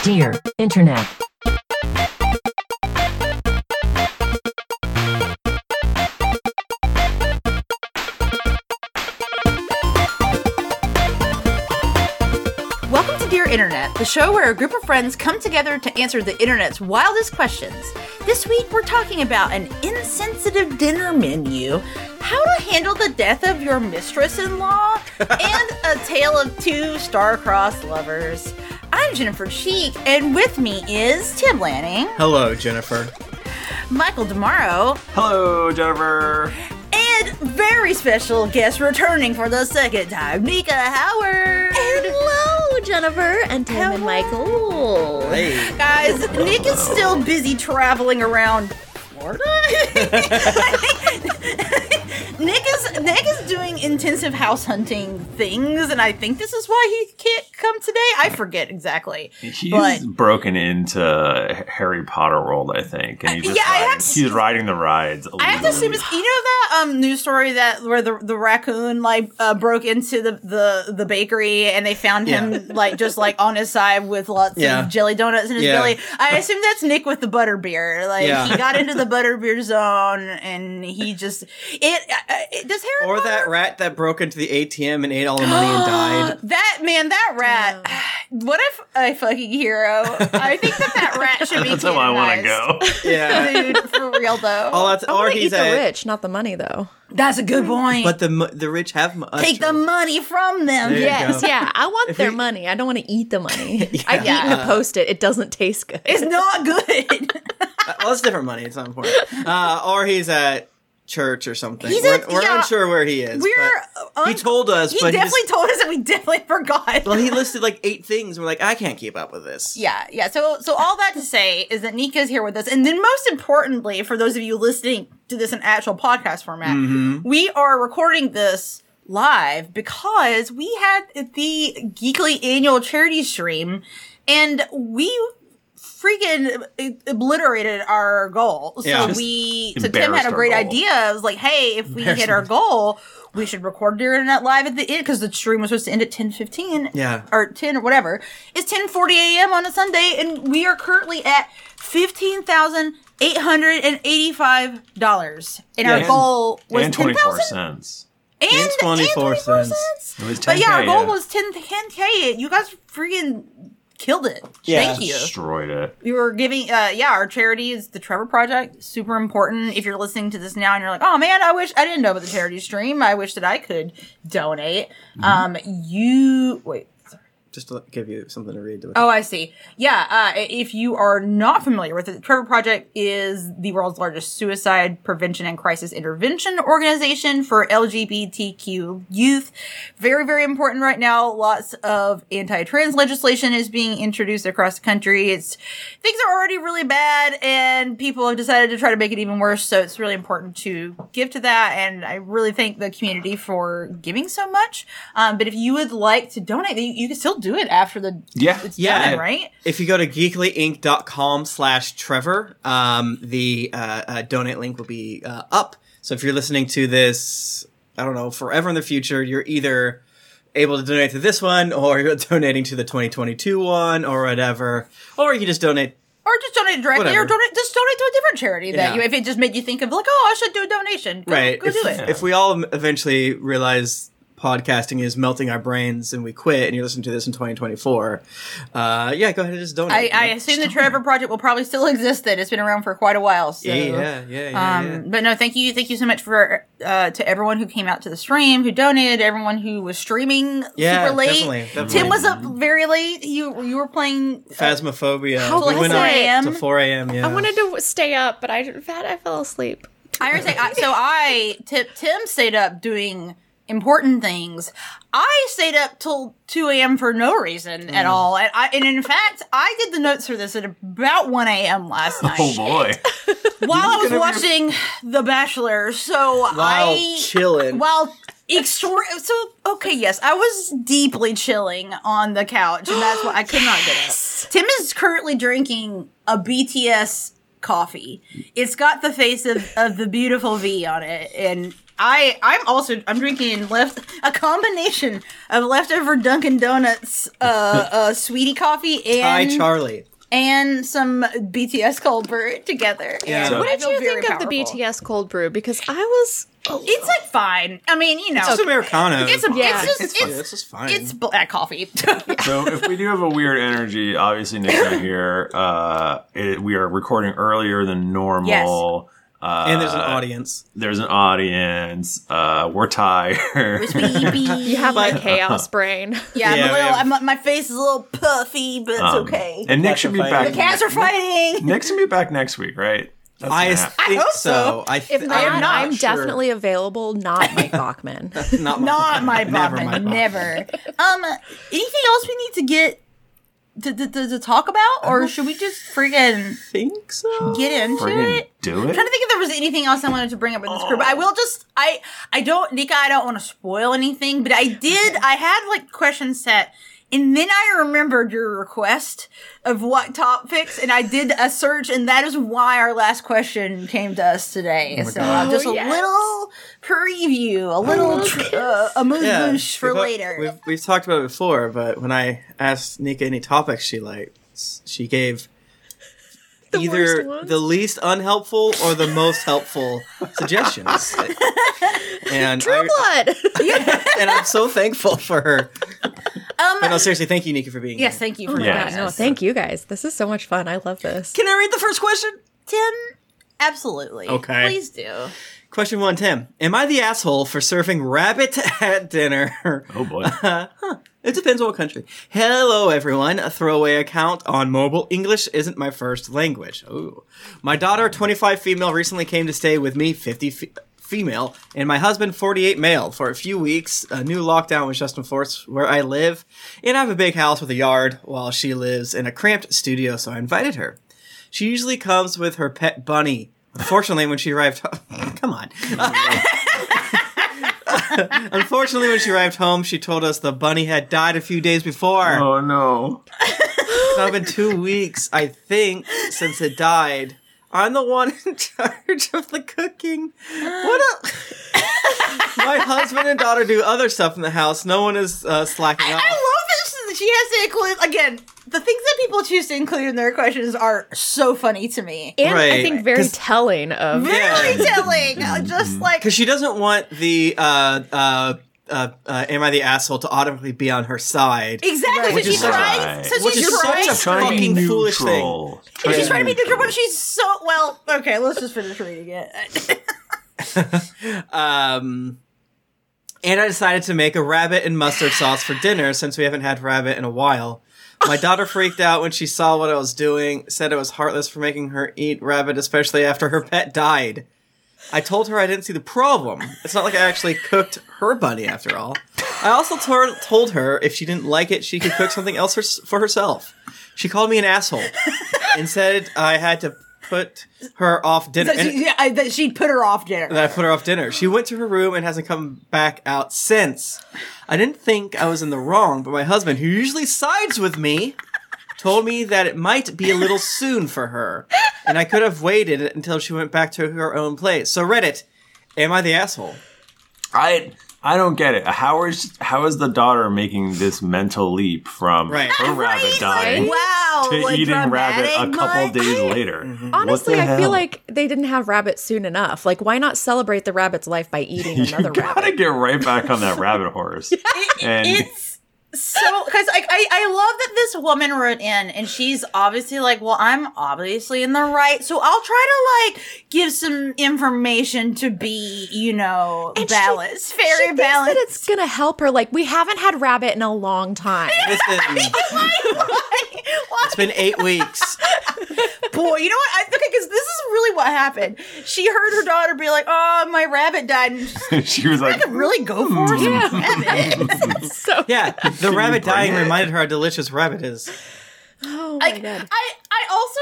Dear Internet. Welcome to Dear Internet, the show where a group of friends come together to answer the internet's wildest questions. This week we're talking about an insensitive dinner menu, how to handle the death of your mistress-in-law, and a tale of two star-crossed lovers. I'm Jennifer Cheek, and with me is Tim Lanning. Hello, Jennifer. Michael DeMauro. Hello, Jennifer. And very special guest returning for the second time, Nika Howard. Hello, Jennifer and Tim and Michael. Hey. Guys, Nick is still busy traveling around Florida. Nick is doing intensive house hunting things, and I think this is why he can't come today. I forget exactly. He's broken into Harry Potter world, I think, and he's riding the rides. I have to assume it's, you know that news story where the raccoon broke into the bakery and they found him just on his side with lots of jelly donuts in his belly. I assume that's Nick with the butterbeer. He got into the butterbeer zone and he just does Harry Or Potter? that rat that broke into the ATM and ate all the money and died. That rat. What if a fucking hero? I think that rat should be That's how I want to go. Yeah. Dude, for real though. Or Eat he's the rich, not the money, though. That's a good point. But the rich have take the money from them. There you Yes, go. yeah. I want their money. I don't want to eat the money. I've eaten a Post-it. It doesn't taste good. It's not good. Well, it's different money. It's not important. Or he's at church or something. He's we're unsure where he is. He told us. He definitely told us, and we definitely forgot. Well, he listed 8 things. We're like, I can't keep up with this. Yeah. So all that to say is that Nika's here with us, and then most importantly, for those of you listening to this in actual podcast format, we are recording this live because we had the Geekly annual charity stream, and we freaking obliterated our goal. So Tim had a great idea. It was like, hey, if we hit our goal, we should record Dear Internet live at the end, because the stream was supposed to end at 10:15. Yeah. Or 10 or whatever. It's 10:40 a.m. on a Sunday, and we are currently at $15,885. And our goal was and 24 $10,000. cents. And 24 cents. It was 10K, But yeah, our goal was 10K. You guys freaking killed it. Yeah. Thank you. Destroyed it. We were giving, our charity is the Trevor Project. Super important. If you're listening to this now and you're like, oh man, I didn't know about the charity stream. I wish that I could donate. Just to give you something to read. Oh, I see. Yeah, if you are not familiar with it, the Trevor Project is the world's largest suicide prevention and crisis intervention organization for LGBTQ youth. Very, very important right now. Lots of anti-trans legislation is being introduced across the country. Things are already really bad, and people have decided to try to make it even worse, so it's really important to give to that, and I really thank the community for giving so much. But if you would like to donate, you can still do it after it's done, right? If you go to geeklyinc.com/Trevor, the donate link will be up. So if you're listening to this, I don't know, forever in the future, you're either able to donate to this one, or you're donating to the 2022 one, or whatever. Or you can just donate. Or just donate directly, Whatever. or just donate to a different charity that if it just made you think of I should do a donation. Go do it. If we all eventually realize podcasting is melting our brains and we quit, and you're listening to this in 2024, go ahead and just donate. I assume the Trevor Project will probably still exist then. It's been around for quite a while. So. Yeah. But no, thank you so much for to everyone who came out to the stream, who donated, everyone who was streaming super late. Definitely. Tim was up very late. You were playing Phasmophobia. How late? We went 4 up a.m. to 4 a.m. Yeah. I wanted to stay up, but I fell asleep. I understand. Tim stayed up doing important things. I stayed up till 2 a.m. for no reason at all. And in fact, I did the notes for this at about 1 a.m. last night. Oh boy. While I was watching The Bachelor. So chilling. Yes, I was deeply chilling on the couch, and that's why I could not get up. Tim is currently drinking a BTS coffee. It's got the face of the beautiful V on it, and I'm drinking a combination of leftover Dunkin' Donuts sweetie coffee and Hi, Charlie. And some BTS cold brew together. Yeah. What did you think of the BTS cold brew? Because I was... It's like fine. I mean, you know. It's just Americano. It's just fine. It's black coffee. So if we do have a weird energy, obviously Nick's not here. We are recording earlier than normal. Yes. And there's an audience. We're tired. You have my chaos brain. Yeah, my face is a little puffy, but it's okay. And Nick should be back. The cats are fighting. Nick should be back next week, right? I think so. If not, I'm definitely available. Not Mike Bachman. Not my Bachman. Never. Anything else we need to get to talk about, or should we just freaking think so? Get into it? Do it. I'm trying to think if there was anything else I wanted to bring up with this group. I will just I don't want to spoil anything, but I had like questions set. And then I remembered your request of what topics, and I did a search, and that is why our last question came to us today. So just a little preview, a little amuse-bouche for later. We've talked about it before, but when I asked Nika any topics she likes, she gave either the least unhelpful or the most helpful suggestions. And True Blood! And I'm so thankful for her. But no, seriously, thank you, Nika, for being here. Yes, thank you for that. No, thank you guys. This is so much fun. I love this. Can I read the first question? Tim, absolutely. Okay. Please do. Question 1, Tim. Am I the asshole for serving rabbit at dinner? Oh, boy. It depends on what country. Hello, everyone. A throwaway account on mobile. English isn't my first language. Ooh. My daughter, 25 female, recently came to stay with me, 50 female, and my husband, 48 male, for a few weeks. A new lockdown was just enforced where I live, and I have a big house with a yard while she lives in a cramped studio, so I invited her. She usually comes with her pet bunny. Unfortunately, when she arrived come on. Unfortunately, when she arrived home, she told us the bunny had died a few days before. Oh, no. It's been 2 weeks, I think, since it died. I'm the one in charge of the cooking. My husband and daughter do other stuff in the house. No one is slacking off. I love this. She has to include, again, the things that people choose to include in their questions are so funny to me. And I think very telling of... Very telling. Just like... Because she doesn't want the... am I the asshole to automatically be on her side? Exactly. Which is such a fucking foolish thing. She's trying to be neutral, but she's so... Well, okay, let's just finish reading it. And I decided to make a rabbit and mustard sauce for dinner since we haven't had rabbit in a while. My daughter freaked out when she saw what I was doing, said it was heartless for making her eat rabbit, especially after her pet died. I told her I didn't see the problem. It's not like I actually cooked her bunny after all. I also told her if she didn't like it, she could cook something else for herself. She called me an asshole and said I had to put her off dinner. That she'd put her off dinner. That I put her off dinner. She went to her room and hasn't come back out since. I didn't think I was in the wrong, but my husband, who usually sides with me, told me that it might be a little soon for her, and I could have waited until she went back to her own place. So Reddit, am I the asshole? I don't get it. How is the daughter making this mental leap from her rabbit dying to eating rabbit a couple days later? Mm-hmm. Honestly, I feel like they didn't have rabbit soon enough. Like, why not celebrate the rabbit's life by eating another rabbit? You gotta get right back on that rabbit horse. It's so, because I love that this woman wrote in, and she's obviously like, well, I'm obviously in the right, so I'll try to like give some information to be, balanced, very balanced. That it's gonna help her. Like, we haven't had rabbit in a long time. It's been 8 weeks. Boy, you know what? Okay, because this is really what happened. She heard her daughter be like, "Oh, my rabbit died," and she was like, "I could really go for some rabbit." The rabbit dying reminded her how delicious rabbit is. Oh my god! I also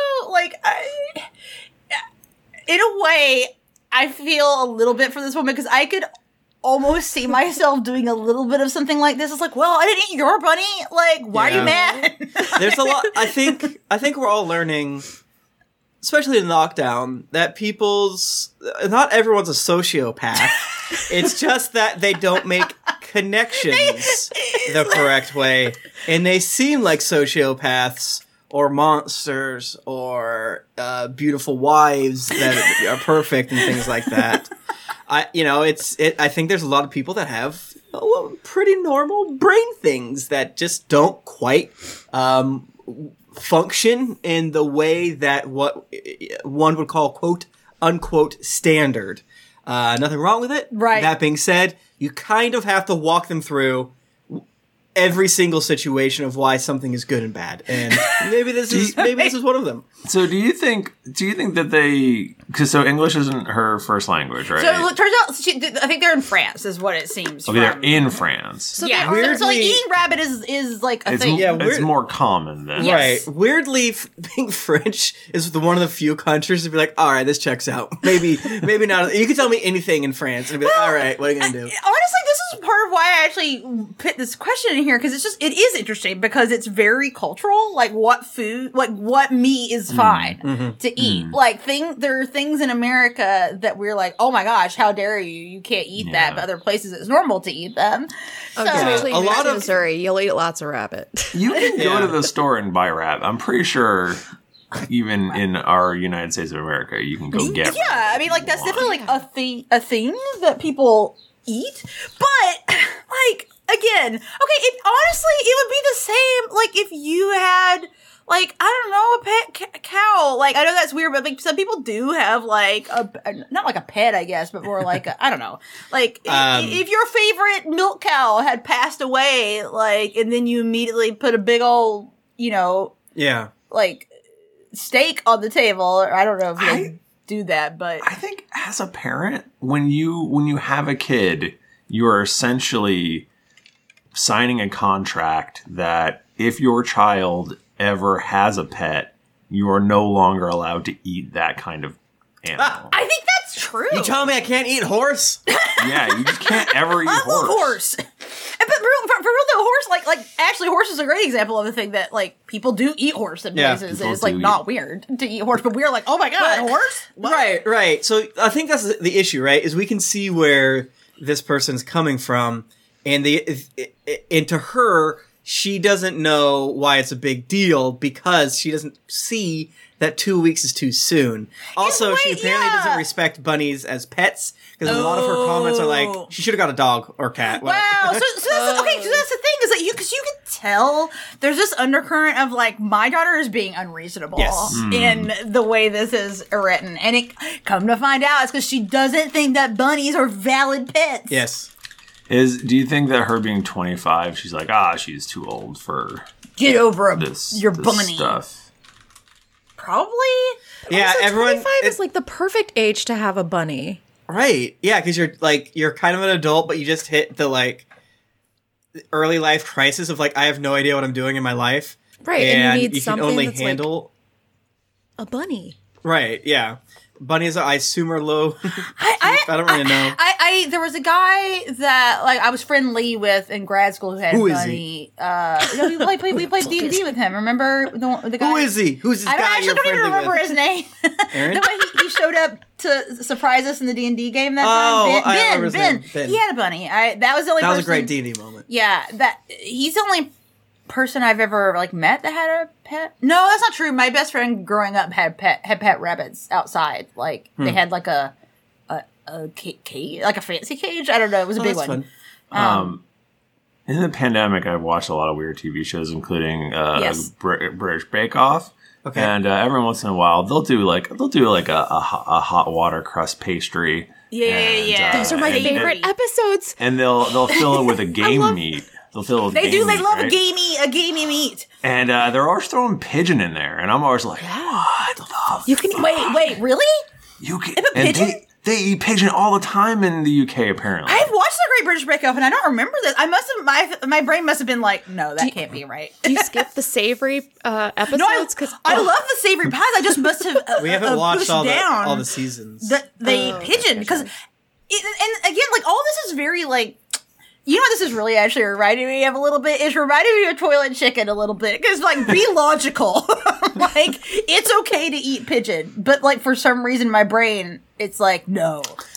in a way, I feel a little bit for this woman because I could almost see myself doing a little bit of something like this. It's like, well, I didn't eat your bunny. Like, why are you mad? There's a lot. I think we're all learning, especially in lockdown, that not everyone's a sociopath. It's just that they don't make connections the correct way, and they seem like sociopaths or monsters or beautiful wives that are perfect and things like that. I think there's a lot of people that have pretty normal brain things that just don't quite function in the way that what one would call quote unquote standard. Nothing wrong with it. Right. That being said, you kind of have to walk them through every single situation of why something is good and bad, and maybe this is one of them. So do you think that because English isn't her first language, right? So it turns out I think they're in France, is what it seems. Okay, they're in France. So yeah, weirdly, so like eating rabbit is like a thing. Yeah, it's more common than right. Weirdly, being French is one of the few countries to be like, all right, this checks out. Maybe not. You can tell me anything in France and be like, all right, what are you gonna do? Honestly, this is part of why I actually put this question in here, because it is interesting because it's very cultural. Like what meat is fine to eat. Like there are things in America that we're like, oh my gosh, how dare you can't eat that, but other places it's normal to eat them. So, especially in Missouri, you'll eat lots of rabbit. You can go to the store and buy rabbit. I'm pretty sure even in our United States of America, you can go get rabbit. I mean, like that's definitely like a thing that people eat, but like again, okay, honestly, it would be the same like if you had like, I don't know, a pet cow. Like, I know that's weird, but like some people do have like not like a pet, I guess, but more like I don't know. Like if your favorite milk cow had passed away, like, and then you immediately put a big old, like steak on the table, or I don't know if you do that, but I think as a parent, when you have a kid, you are essentially signing a contract that if your child ever has a pet, you are no longer allowed to eat that kind of animal. I think that's true. You telling me I can't eat horse? Yeah, you just can't ever eat horse. I love horse. But for real though, horse, like actually horse is a great example of the thing that like people do eat horse in places, and it's like not weird to eat horse, but we're like, oh my god, horse? What? Right. So I think that's the issue, right? Is we can see where this person's coming from, and to her, she doesn't know why it's a big deal because she doesn't see that 2 weeks is too soon. Also, she apparently doesn't respect bunnies as pets because a lot of her comments are like, she should have got a dog or cat. Wow. So that's the thing is that you can tell there's this undercurrent of like, my daughter is being unreasonable in the way this is written. And it come to find out it's because she doesn't think that bunnies are valid pets. Yes. Do you think that her being 25, she's like, she's too old for get over your this bunny stuff? Probably. Yeah, also, everyone. 25 is like the perfect age to have a bunny. Right. Yeah, because you're kind of an adult, but you just hit the like early life crisis of like, I have no idea what I'm doing in my life. Right, and you need something can only that's handle like a bunny. Right. Yeah. Bunnies, I assume, are low. I don't really know. There was a guy that like I was friendly with in grad school who had a bunny. We played D&D with him. Remember the guy? Who is he? Who's this guy? I don't even remember his name. Aaron? The way he showed up to surprise us in the D&D game that time. Ben. He had a bunny. That was the only. That was a great D&D moment. Yeah, he's the only person I've ever like met that had a pet. No, that's not true. My best friend growing up had pet rabbits outside. Like they had like a cage, like a fancy cage. I don't know. It was a big one. Fun. In the pandemic, I've watched a lot of weird TV shows, including British Bake Off. Okay. And every once in a while, they'll do like a hot water crust pastry. Yeah. Those are my favorite episodes. And they'll fill it with a game meat. They'll fill it with They do. They love right? a gamey meat. And they're always throwing pigeon in there, and I'm always like, what? You can wait, really? You can pigeon. They eat pigeon all the time in the UK, apparently. I've watched The Great British Bake Off, and I don't remember this. I must have my brain must have been like, no, that can't be right. Do you skip the savory episodes? No, I love the savory pies. I just must have. We haven't watched all the seasons. They eat pigeon because, and again, like all this is very like. You know what this is really actually reminding me of a little bit? It's reminding me of Toilet Chicken a little bit. Because, like, be logical. Like, it's okay to eat pigeon. But, like, for some reason, my brain, it's like, no.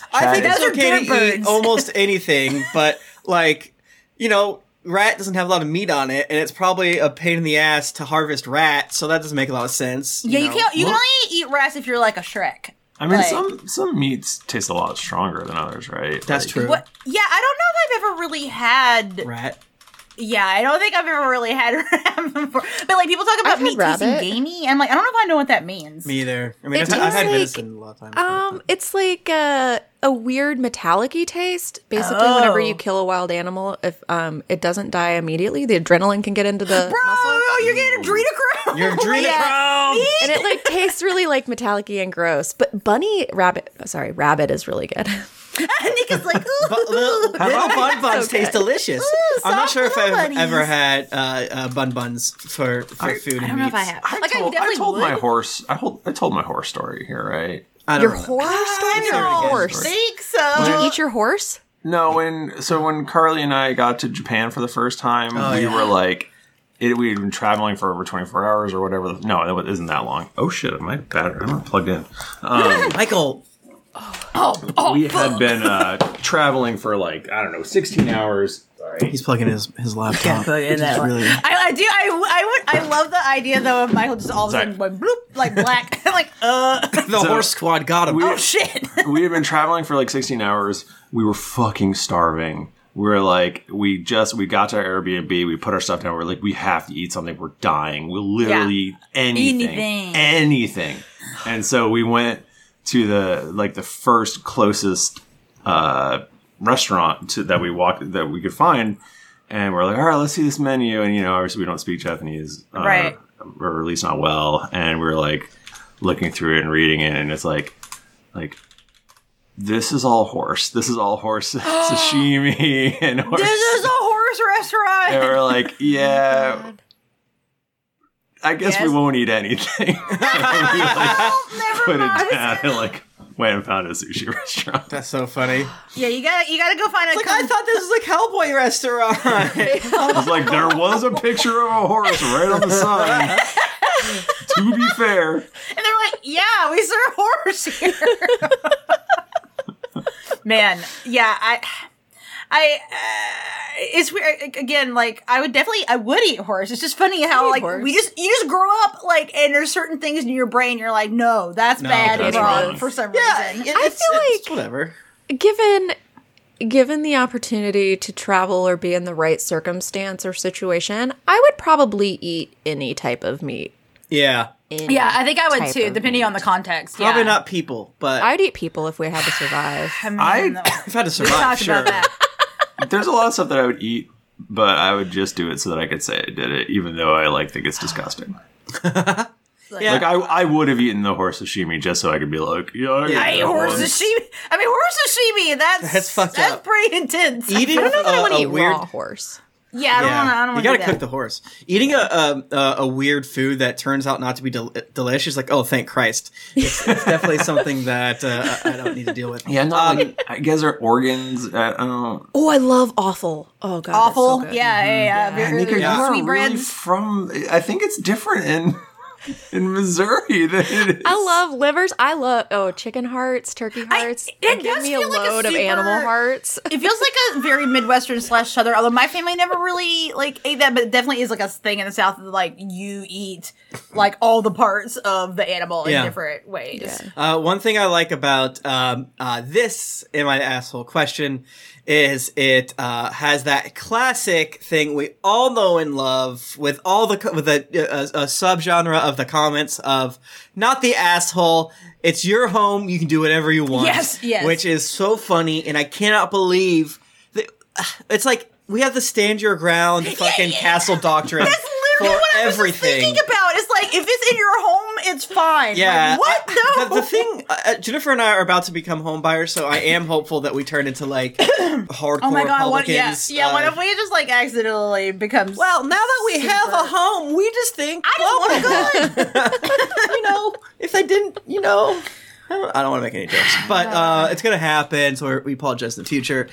I think it's Those are okay to dirt eat birds. almost anything, but like, rat doesn't have a lot of meat on it, and it's probably a pain in the ass to harvest rat, so that doesn't make a lot of sense. Yeah, you know? can't. You can only eat rats if you're like a Shrek. I mean, Like- some meats taste a lot stronger than others, right? That's Like, true. What? Yeah, I don't know if I've ever really had. Rat. Yeah, I don't think I've ever really had rat before. But like people talk about I've had meat tasting rabbit. gamey. I'm like, I don't know if I know what that means. Me either. I mean, It I've had tastes venison a lot of times. It's like a weird metallic-y taste. Basically, whenever you kill a wild animal, if it doesn't die immediately, the adrenaline can get into the muscle. Oh, you're getting adrenochrome. You're adrenochrome! And it like tastes really like metallic-y and gross. But rabbit is really good. Nick is like, ooh. Little bun buns taste delicious. I'm not sure if I've bunnies. ever had bun buns for food. I don't know if I have. Like, I definitely I told would. my horse. I told my horse story here, right? Your horse? I Sorry, don't good horse. think so. Did you eat your horse? No, when Carly and I got to Japan for the first time, we were like, we had been traveling for over 24 hours or whatever. No, it isn't that long. Oh shit, my battery, I'm not plugged in. Michael. We had been traveling for 16 hours. Sorry. He's plugging his laptop. plug in that one. Really, I love the idea though of Michael just all of a sudden going bloop like black. I'm like, the horse squad got him. oh shit. We had been traveling for 16 hours. We were fucking starving. We were like, we got to our Airbnb. We put our stuff down. We're like, we have to eat something. We're dying. We'll literally eat anything. And so we went to the first closest restaurant that we could find, and we're like, all right, let's see this menu. And obviously we don't speak Japanese, Right. or at least not well. And we're like looking through it and reading it, and it's like. This is all horse. This is all horse sashimi and horse. This is a horse restaurant. And we're like, yeah. I guess we Yes. won't eat anything. We Never put mind. it down and went and found a sushi restaurant. That's so funny. Yeah, you gotta go find a. I thought this was a cowboy restaurant. It's like there was a picture of a horse right on the sign. To be fair, And they're like, yeah, we serve horse here. Man, yeah, it's weird. Again, I would eat horse. It's just funny how horse. you just grow up and there's certain things in your brain you're like, no, that's bad and that's wrong wrong. for some Yeah, reason. it's whatever. Given the opportunity to travel or be in the right circumstance or situation, I would probably eat any type of meat. Yeah, Yeah, I think I would type too, of depending on the context. probably yeah. not people, but I'd eat people if we had to survive. I mean, I've had to we survive. talked Sure. about that. there's a lot of stuff that I would eat, but I would just do it so that I could say I did it, even though I think it's disgusting. Yeah. I would have eaten the horse sashimi just so I could be like, yeah, I ate horse sashimi. I mean, horse sashimi. That's fucked up. That's pretty intense. Eating I don't know that I want to a eat weird. raw horse. Yeah, I don't want to. I don't You want gotta to cook the horse. Eating a weird food that turns out not to be delicious, like, oh, thank Christ. It's definitely something that I don't need to deal with. Yeah, no, I guess our organs. I don't know. Oh, I love offal. Oh god, Awful. That's so good. Yeah. Nika, you are really Sweetbreads. from. I think it's different in Missouri than it is. I love livers. I love chicken hearts, turkey hearts. it Give does me a feel like a load of super- animal hearts. It feels like a very Midwestern / Southern. Although my family never really ate that, but it definitely is a thing in the South. You eat all the parts of the animal in Yeah. different ways. One thing I like about this in my asshole question is it has that classic thing we all know and love with all the with a subgenre of the comments of not the asshole. It's your home. You can do whatever you want. Yes. Which is so funny, and I cannot believe that it's like we have the stand your ground fucking castle doctrine. That's literally for what I was just everything. thinking about. It's like, if it's in your home, it's fine. Yeah. What? No. The thing, Jennifer and I are about to become home buyers, so I am hopeful that we turn into hardcore Oh my god! What Republicans. what if we just accidentally becomes? Well, now that we have a home, we just think, I just want to go. If they didn't, I don't want to make any jokes, but it's gonna happen. So we apologize in the future.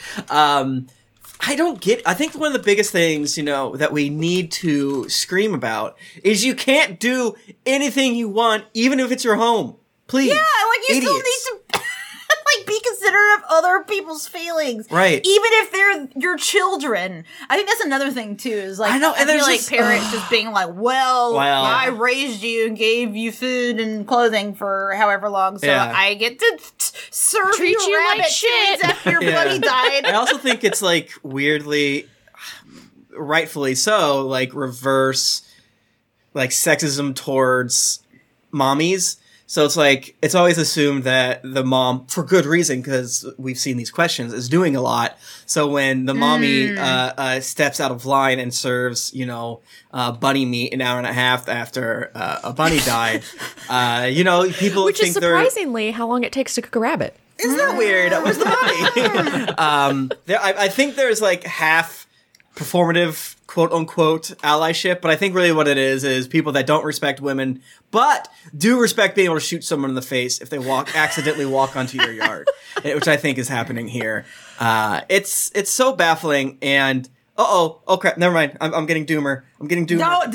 I think one of the biggest things, that we need to scream about is you can't do anything you want, even if it's your home. Please. yeah, you still idiots. need to be consistent considerate of other people's feelings. Right. Even if they're your children. I think that's another thing too, is like, I know, and feel there's like this- parents just being like, well, Well. I raised you and gave you food and clothing for however long, so Yeah. I get to serve Treat you like rabbit shit. titties after your Yeah. buddy died. I also think it's like weirdly, rightfully so, like reverse, like sexism towards mommies. So it's like, it's always assumed that the mom, for good reason, because we've seen these questions, is doing a lot. So when the mommy steps out of line and serves, bunny meat an hour and a half after a bunny died, people Which think is they're... surprisingly how long it takes to cook a rabbit. Isn't that weird? Where's the money? I think there's like half performative, quote unquote, allyship, but I think really what it is people that don't respect women, but do respect being able to shoot someone in the face if they accidentally walk onto your yard, which I think is happening here. It's so baffling, and oh crap, never mind. I'm getting doomer. No. Pull him out.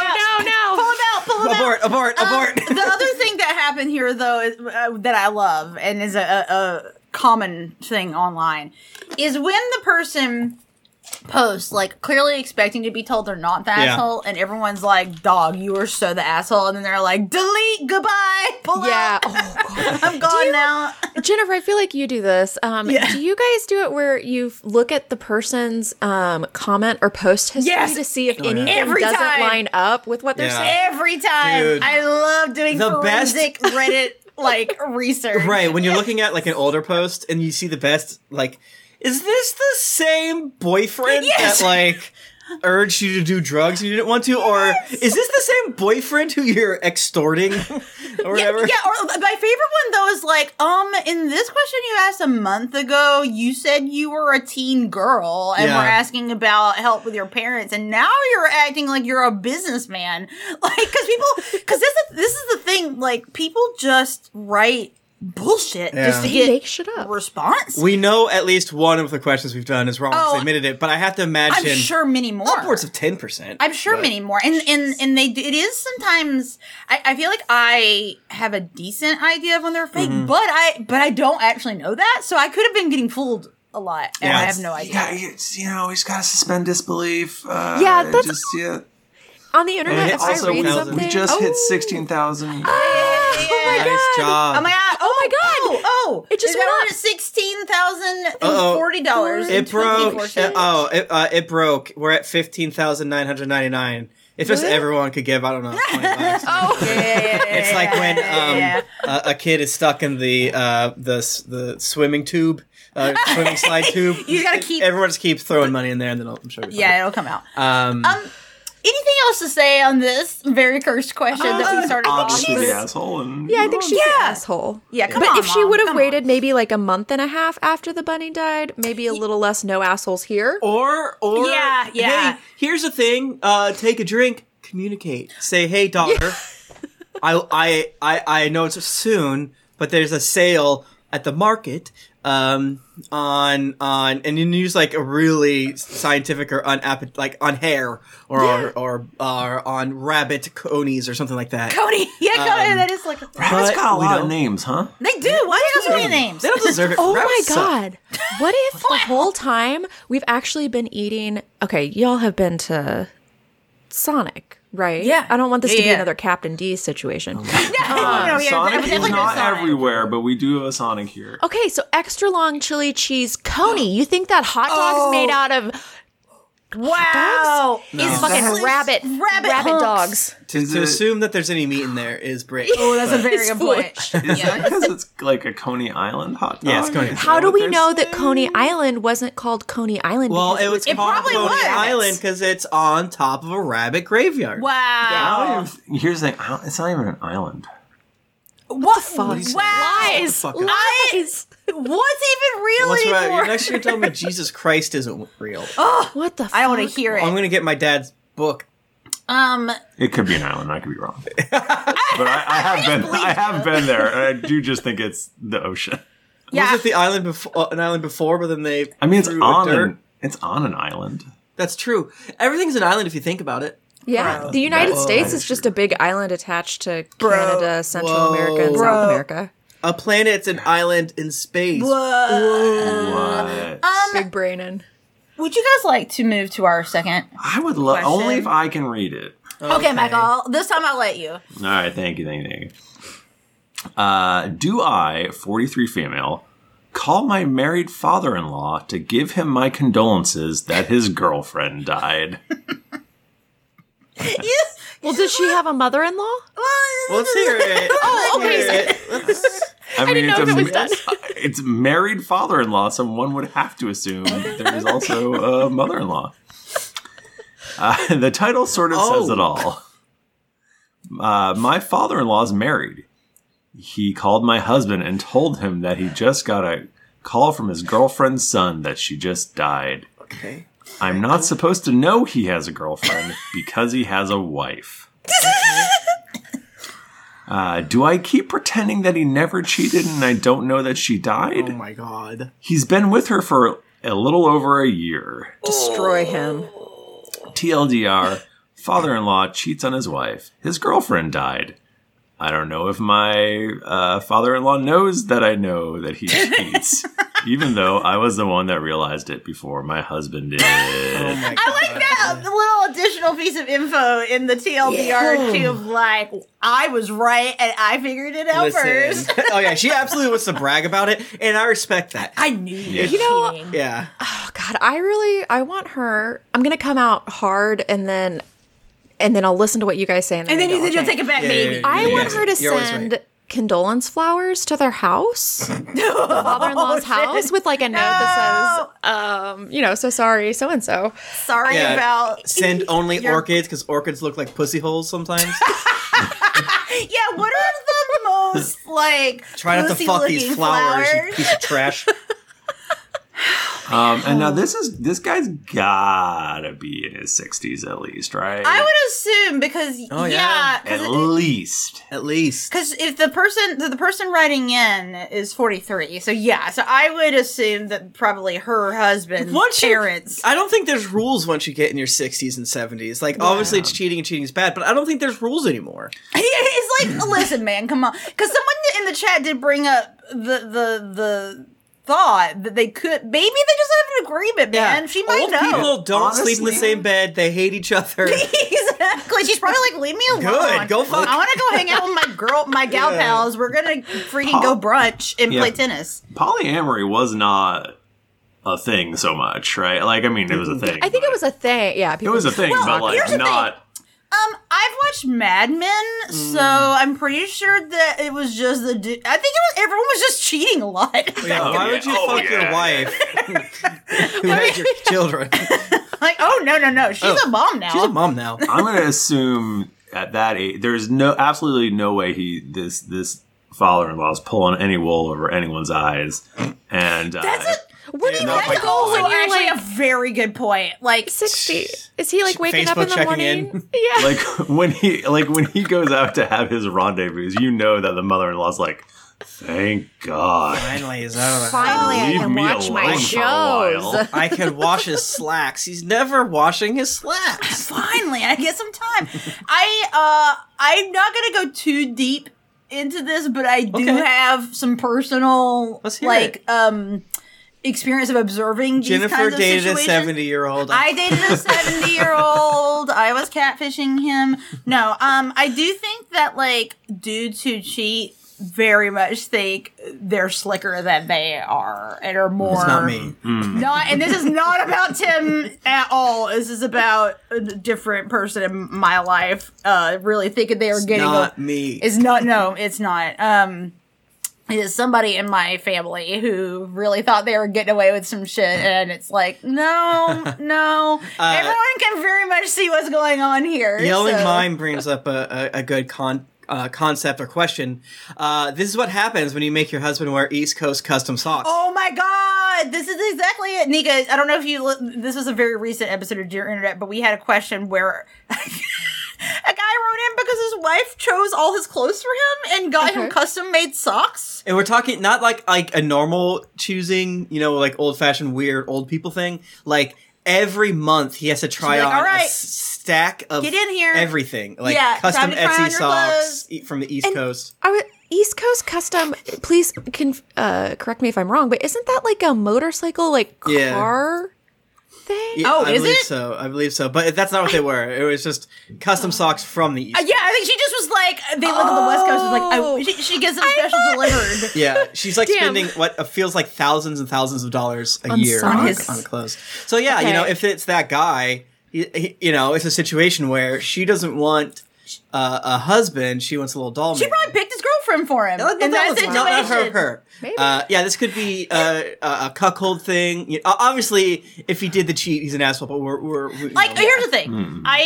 Abort. The other thing that happened here, though, is, that I love and is a common thing online, is when the person posts, like, clearly expecting to be told they're not the asshole, and everyone's like, dog, you are so the asshole, and then they're like, delete, goodbye, pull Yeah. out. Oh, God. I'm gone now. Jennifer, I feel like you do this. Do you guys do it where you look at the person's comment or post history Yes. to see if anything Every doesn't time. line up with what they're Yeah. saying? Every time. Dude. I love doing The best- forensic Reddit, like, research. Right, when you're looking at like an older post and you see the best, like, is this the same boyfriend Yes. that like urged you to do drugs you didn't want to, or is this the same boyfriend who you're extorting or whatever? Yeah, or my favorite one though is like, in this question you asked a month ago, you said you were a teen girl and Yeah. were asking about help with your parents, and now you're acting like you're a businessman. Like, because this is the thing, like, people just write bullshit just to Yeah. get Make shit up. response. We know at least one of the questions we've done is wrong because Oh, they admitted it, but I have to imagine I'm sure many more. upwards of 10%. I'm sure but- many more, and it is sometimes. I feel like I have a decent idea of when they're fake, Mm-hmm. but I don't actually know that, so I could have been getting fooled a lot, and Yeah, I have no idea. Yeah, it's, he's got to suspend disbelief. Yeah, that's- just On the internet, And if I also, read we something, we just hit 16,000. Nice job. Oh my god! Oh my God! Oh, It just they went got up. it at $16,040. It broke. 24 It broke. We're at 15,999. If just everyone could give, I don't know, $20. It's like when a kid is stuck in the swimming tube, swimming slide tube. You gotta keep- Everyone just keeps throwing money in there, and then I'm sure. Yeah, it'll come out. Um, Anything else to say on this very cursed question that we started off Obviously with? the asshole. And yeah, I think she's the asshole. Yeah, come but on, if she Mom, would have come waited on. maybe like a month and a half after the bunny died, maybe a little less no assholes here. or Yeah. Hey, here's the thing. Take a drink. Communicate. Say, hey, daughter. I know it's soon, but there's a sale at the market. On and you use like a really scientific or on hair or on rabbit conies or something like that. Cody. Yeah, Cody. That is like. Rabbits But got a we lot of don't- names, huh? They do. Why do you have so many names? They don't deserve it. Oh my Rabbits suck. God. What if the whole time we've actually been eating? Okay, y'all have been to Sonic, right? Yeah. I don't want this to be Yeah. another Captain D situation. No, Sonic definitely is good not Sonic. everywhere, but we do have a Sonic here. Okay, so extra long chili cheese coney. You think that hot dog's made out of Wow. It's fucking rabbit hunks. dogs. To Is it- assume that there's any meat in there is brave. Oh, that's a very It's good point. Is that because it's like a Coney Island hot dog? Yeah, it's Coney Is How that do what we they're know that saying? Coney Island wasn't called Coney Island? Well, because it was It called probably Coney was. Island because it's on top of a rabbit graveyard. I Wow. don't even- Here's the thing. It's not even an island. What? fuck? Wow. Lies. Fuck. Lies. What's even real What's right? anymore? You're next year telling me Jesus Christ isn't real. What the fuck? I don't want to hear I'm it. gonna get my dad's book. It could be an island. I could be wrong. But I have been there. And I do just think it's the ocean. Yeah. Was it the island before? An island before, but then they. I mean, it's threw on dirt? it's on an island. That's true. Everything's an island if you think about it. Yeah, Bro. the United Whoa. States is just a big island attached to Canada, Central Whoa. America, and Bro. South America. A planet's an island in space. What? Big brainin'. Would you guys like to move to our second? I would love Question. only if I can read it. Okay, Michael. This time I'll let you. All right, thank you. Do I, 43 female, call my married father-in-law to give him my condolences that his girlfriend died? Yes. Well, does she have a mother-in-law? Well, let's hear it. Oh, okay. I mean, didn't know if it was done. It's married father-in-law, so one would have to assume there is also a mother-in-law. The title sort of says it all. My father-in-law is married. He called my husband and told him that he just got a call from his girlfriend's son that she just died. Okay. I'm not supposed to know he has a girlfriend because he has a wife. Do I keep pretending that he never cheated and I don't know that she died? Oh my god. He's been with her for a little over a year. Destroy him. TLDR, father-in-law cheats on his wife. His girlfriend died. I don't know if my father-in-law knows that I know that he cheats, even though I was the one that realized it before my husband did. Oh my god. I like that little additional piece of info in the TLDR too, of like, I was right and I figured it out first. Oh yeah, she absolutely wants to brag about it, and I respect that. I knew you. You know, cheating. Yeah. oh God, I want her. I'm gonna come out hard and then I'll listen to what you guys say. And And then go, you'll okay. take it back, Yeah, maybe. yeah, yeah. I want her to You're always send right. condolence flowers to their house, the father-in-law's house, with like a note that says, so sorry, so and so. Sorry Yeah. about. Send only your- orchids, because orchids look like pussy holes sometimes. Yeah, what are the most like Try not to fuck these pussy-looking flowers, you piece of trash. And now this guy's gotta be in his 60s at least, right? I would assume because Oh, yeah. At least. At least. because if the person writing in is 43, so yeah, so I would assume that probably her husband's parents. I don't think there's rules once you get in your 60s and 70s. Like, obviously it's cheating and cheating is bad, but I don't think there's rules anymore. It's like, listen, man, come on, because someone in the chat did bring up the thought that they could, maybe they just have an agreement, man. She might Old know. people don't sleep in the Honestly- same bed. They hate each other. Exactly. She's probably like, leave me alone. Good, go fuck. I want to go hang out with my gal Yeah. pals. We're gonna freaking go brunch and play tennis. Polyamory was not a thing so much, right? Like, I mean, it was a thing. I think it was a thing. Yeah, It people was a thing, but here's like the not. I've watched Mad Men, so I'm pretty sure that it was just I think everyone was just cheating a lot. Yeah, Oh, why yeah. would you Oh, fuck your yeah. wife who has your children? Like, oh no, she's a mom now. She's a mom now. I'm going to assume at that age, there's absolutely no way this father-in-law is pulling any wool over anyone's eyes. And Where do you No, have my to go God. when you're actually like a very good point. Like 60? Is he like waking up Facebook in the checking morning? in. Yeah. when he goes out to have his rendezvous, you know that the mother-in-law's like, thank God. Finally, he's out of the house. Finally, I Leave can me watch my alone for a while. shows. I can wash his slacks. He's never washing his slacks. finally, I get some time. I'm not gonna go too deep into this, but I do Okay. have some personal Let's hear it. experience of observing these Jennifer kinds of dated a situations. 70-year-old. I dated a 70-year-old. I was catfishing him. No, I do think that like dudes who cheat very much think they're slicker than they are and are more. It's not me. And this is not about Tim at all. This is about a different person in my life. Really thinking they are getting. Not me. It's not. No, it's not. It is somebody in my family who really thought they were getting away with some shit, and it's like, no. Everyone can very much see what's going on here. Yelling so. mime brings up a good concept or question. This is what happens when you make your husband wear East Coast custom socks. Oh my god, this is exactly it, Nika. I don't know if this was a very recent episode of Dear Internet, but we had a question where a guy wrote in because his wife chose all his clothes for him and got him custom made socks. And we're talking not like a normal choosing, like old fashioned weird old people thing. Like every month he has to try like, on "All right, a stack of get in here." everything, like Yeah, custom time to try on Etsy your socks from the East Coast. East Coast custom. Please correct me if I'm wrong, but isn't that like a motorcycle like car thing? Yeah, Oh, I is believe it? so. I believe so. But that's not what they were. It was just custom socks from the East Coast. Yeah, I think she just was like, they lived on the West Coast. Was like, she gets them special delivered. Yeah, she's like Damn. spending what feels like thousands and thousands of dollars a year socks? on clothes. So yeah, Okay. if it's that guy, it's a situation where she doesn't want a husband; she wants a little doll. She probably picked his girlfriend for him. No, in that was situation. not her. Maybe. This could be a cuckold thing. Obviously, if he did the cheat, he's an asshole. But Here's the thing.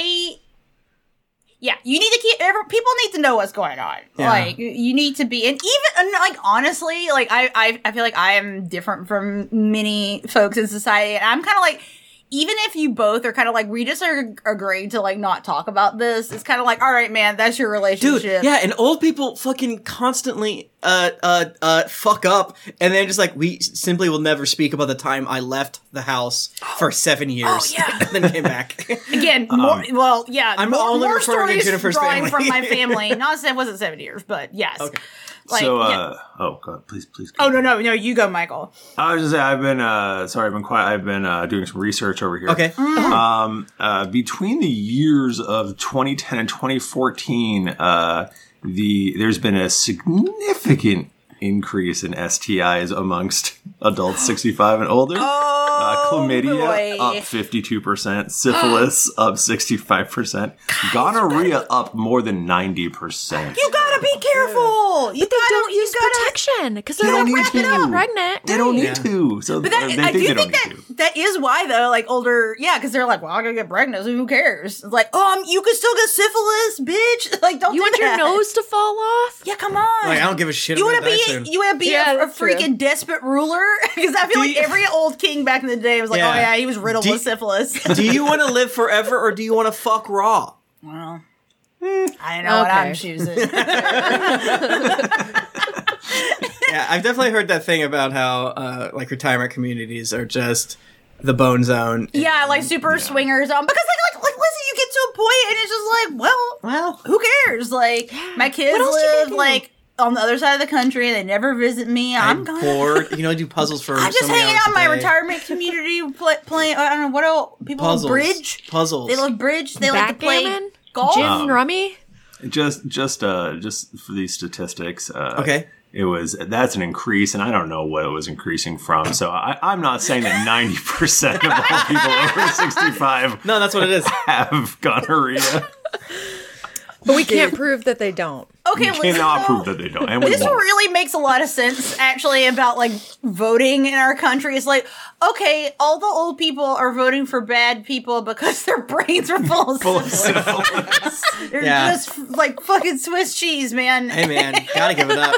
You need to people need to know what's going on. Yeah. Like, you need to be, and even, like, honestly, like, I feel like I am different from many folks in society, and I'm kind of like, even if you both are kind of like, we just are agreeing to, like, not talk about this, it's kind of like, all right, man, that's your relationship. Dude, yeah, and old people fucking constantly fuck up, and they're just like, we simply will never speak about the time I left the house for 7 years. Oh, yeah. And then came back. Again, I'm only more referring to stories Jennifer's drawing family. from my family. Not it wasn't 7 years, but yes. Okay. Like, So, yeah. oh god, please. Oh no, you go, Michael. I was just saying, I've been quiet. I've been doing some research over here. Okay. Between the years of 2010 and 2014, there's been a significant increase in STIs amongst adults 65 and older. Chlamydia boy. up 52%, syphilis up 65%, gonorrhea up more than 90%. You gotta be careful. But they don't use protection because they're don't not need wrapping to. up pregnant. They don't need Yeah. to. So But that, they I think do they don't think need to. that is why, though, like, older, because they're like, well, I'm gonna get pregnant, so who cares? It's like, you could still get syphilis, bitch. Like, don't You do want your that. nose to fall off? Yeah, come on. Like, I don't give a shit. You I'm want to gonna be die soon. you want to be Yeah, a that's true. freaking desperate ruler? Because I feel like every old king back in the day was like, Yeah. oh yeah, he was riddled with syphilis. Do you want to live forever or do you want to fuck raw? Well, I know what I'm Okay. choosing. Yeah, I've definitely heard that thing about how like retirement communities are just the bone zone. Yeah, like super swingers on, because like listen, you get to a point and it's just like, well, who cares? Like, my kids What else you gonna live do? like on the other side of the country. They never visit me. I'm gone. bored. Do puzzles for. I'm just so many hanging hours out in my a day. retirement community playing. I don't know what else. People love Puzzles. bridge. Puzzles. They love bridge. They like to play Backgammon? golf. Gin rummy? Just for these statistics. Okay. That's an increase, and I don't know what it was increasing from. So I'm not saying that 90% of all people over 65 No, that's what it is. have gonorrhea. But we can't prove that they don't. Okay, We listen, cannot though, prove that they don't, and we this won't. really makes a lot of sense, actually, about like voting in our country. It's like, okay, all the old people are voting for bad people because their brains are full of syphilis. They're Yeah. just like fucking Swiss cheese, man. Hey man, gotta give it up.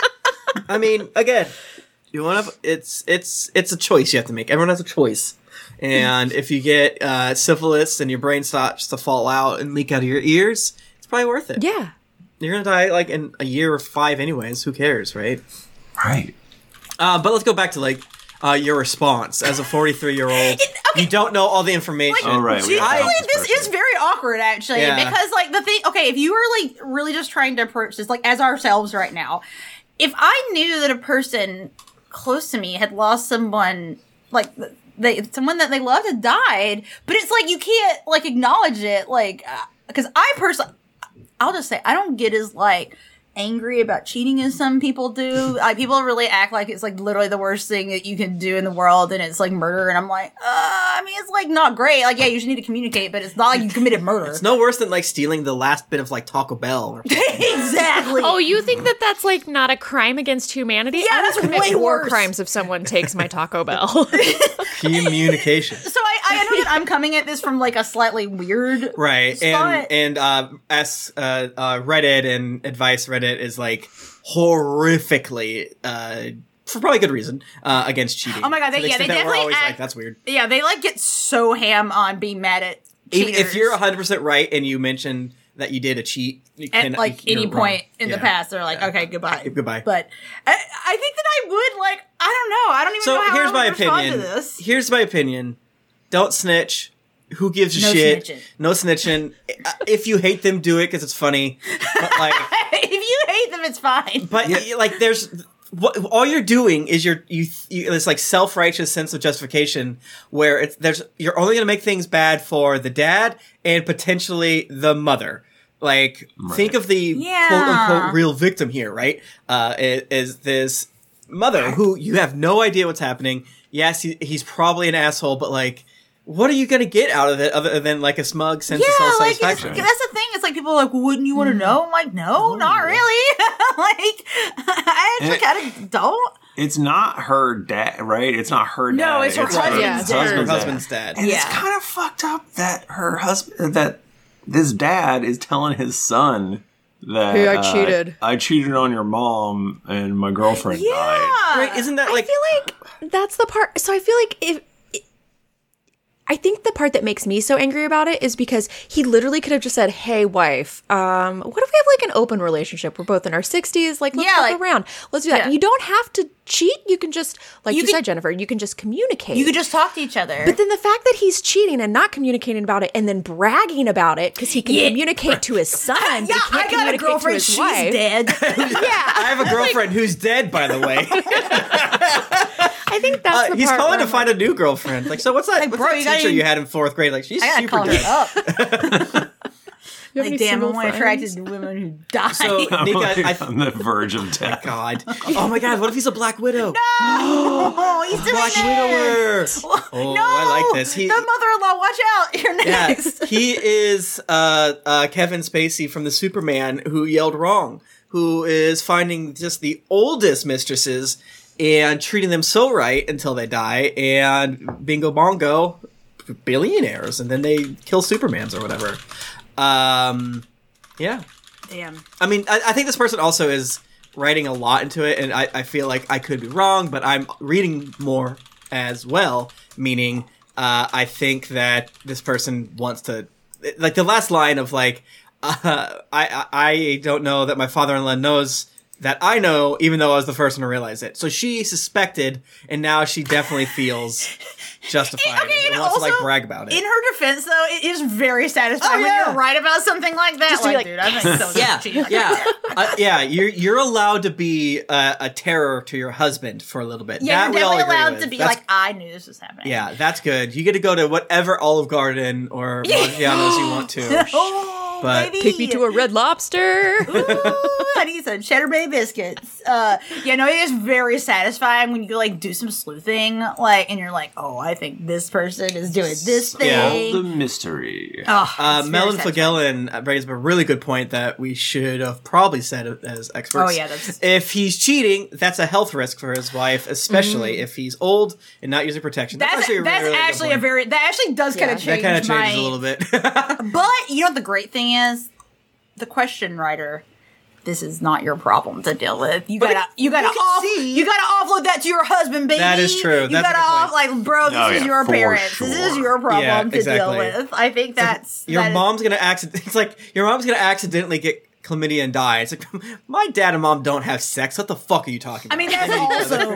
I mean, again, you want to? It's a choice you have to make. Everyone has a choice, and if you get syphilis and your brain starts to fall out and leak out of your ears, it's probably worth it. Yeah. You're gonna die like in a year or 5 anyways. Who cares, right? Right. But let's go back to like your response as a 43-year-old. You don't know all the information. Oh, right. We have to help Genuinely, this this person. is very awkward, actually, Yeah. because like the thing. Okay, if you were like really just trying to approach this like as ourselves right now, if I knew that a person close to me had lost someone like someone that they loved had died, but it's like you can't like acknowledge it, like because I personally, I'll just say I don't get as like angry about cheating as some people do. People really act like it's like literally the worst thing that you can do in the world, and it's like murder. And I'm like, I mean, it's like not great. Like, yeah, you just need to communicate, but it's not like you committed murder. It's no worse than like stealing the last bit of like Taco Bell. Or Exactly. Oh, you think that that's like not a crime against humanity? Yeah, I would that's commit way war worse. crimes if someone takes my Taco Bell. communication. So I know that I'm coming at this from like a slightly weird Right, spot. and Reddit and advice Reddit is like horrifically, for probably good reason, against cheating. Oh my God, To the they extent that definitely we're always act- like, that's weird. Yeah, they like get so ham on being mad at Even cheaters. if you're 100% right and you mention that you did a cheat, you at can like you're any wrong. point in the Yeah. past, they're like, Yeah. okay, goodbye. Goodbye. But I think that I would like, I don't know. I don't even So know how here's I my would respond opinion. to this. Here's my opinion. don't snitch. Who gives a No shit? snitching. No snitching. If you hate them, do it because it's funny. But like, If you hate them, it's fine. but like, there's all you're doing is you this like self-righteous sense of justification where you're only going to make things bad for the dad and potentially the mother. Like, think of the quote unquote real victim here, right? Is this mother who you have no idea what's happening. Yes, he's probably an asshole, but like, what are you going to get out of it other than like a smug sense of self-satisfaction? That's the thing. It's like people are like, wouldn't you want to know? I'm like, no, not really. Like, I actually kind of don't. It's not her dad, right? It's not her dad. No, it's her husband's dad. Her husband's dad. And it's kind of fucked up that her husband, that this dad is telling his son that Hey, I cheated. I cheated on your mom and my girlfriend died. Right? Isn't that like? I feel like that's the part. So I feel like I think the part that makes me so angry about it is because he literally could have just said, "Hey, wife, what if we have like an open relationship? We're both in our 60s. Like, let's fuck around. Let's do that." Yeah. You don't have to cheat. You can just, like you said, Jennifer, you can just communicate. You could just talk to each other. But then the fact that he's cheating and not communicating about it and then bragging about it because he can communicate to his son, but he can't I got a communicate to girlfriend. his She's wife. dead. I have a girlfriend who's dead, by the way. I think that's the He's part calling where to I'm find a new girlfriend. Like, so what's that? Like, What's bro, that you gotta teacher even- you had in 4th grade? Like, she's I gotta super call dead. her up. You have Like, any damn, I'm single only friends? attracted to women who die. So, Nika, On the verge of death. God. Oh my God, what if he's a Black Widow? oh, he's doing Black it. Widower. Oh, No, I like this. the mother-in-law, watch out! You're Yeah, next. he is Kevin Spacey from the Superman who yelled wrong, who is finding just the oldest mistresses and treating them so right until they die, and bingo bongo, billionaires, and then they kill Supermans or whatever. Yeah. Damn. I mean, I think this person also is writing a lot into it, and I feel like I could be wrong, but I'm reading more as well, meaning I think that this person wants to, like the last line of like, I don't know that my father-in-law knows that I know, even though I was the first one to realize it. So she suspected, and now she definitely feels justified and wants to like brag about it. In her defense, though, it is very satisfying when you're right about something like that. Just to be like, dude, I think so. Yeah. You're allowed to be a terror to your husband for a little bit. Yeah, That you're we all definitely agree allowed with. to be That's- like, I knew this was happening. Yeah, that's good. You get to go to whatever Olive Garden or Maggiano's you want to. Oh, But- baby. Take me to a Red Lobster. Ooh, I need some Cheddar Bay biscuits. Yeah, no, it is very satisfying when you like do some sleuthing, like, and you're like, oh, I think this person is doing this thing. Solve the mystery. Oh, it's very Melon satisfying. Flagellin raised a really good point that we should have probably said as experts. Oh, yeah, that's- if he's cheating, that's a health risk for his wife, especially if he's old and not using protection. That's actually really good point. that actually does kind of Yeah. change That kind of my. changes a little bit. But you know what the great thing is? The question writer. This is not your problem to deal with. You gotta offload that to your husband, baby. That is true. You That's a gotta good point. like, bro, this Oh, is yeah, your for parents. This is sure. your problem Yeah, to exactly. deal with. I think that's Your that is- mom's gonna It's like your mom's gonna accidentally get chlamydia and die. It's like my dad and mom don't have sex. What the fuck are you talking about? I mean, that's also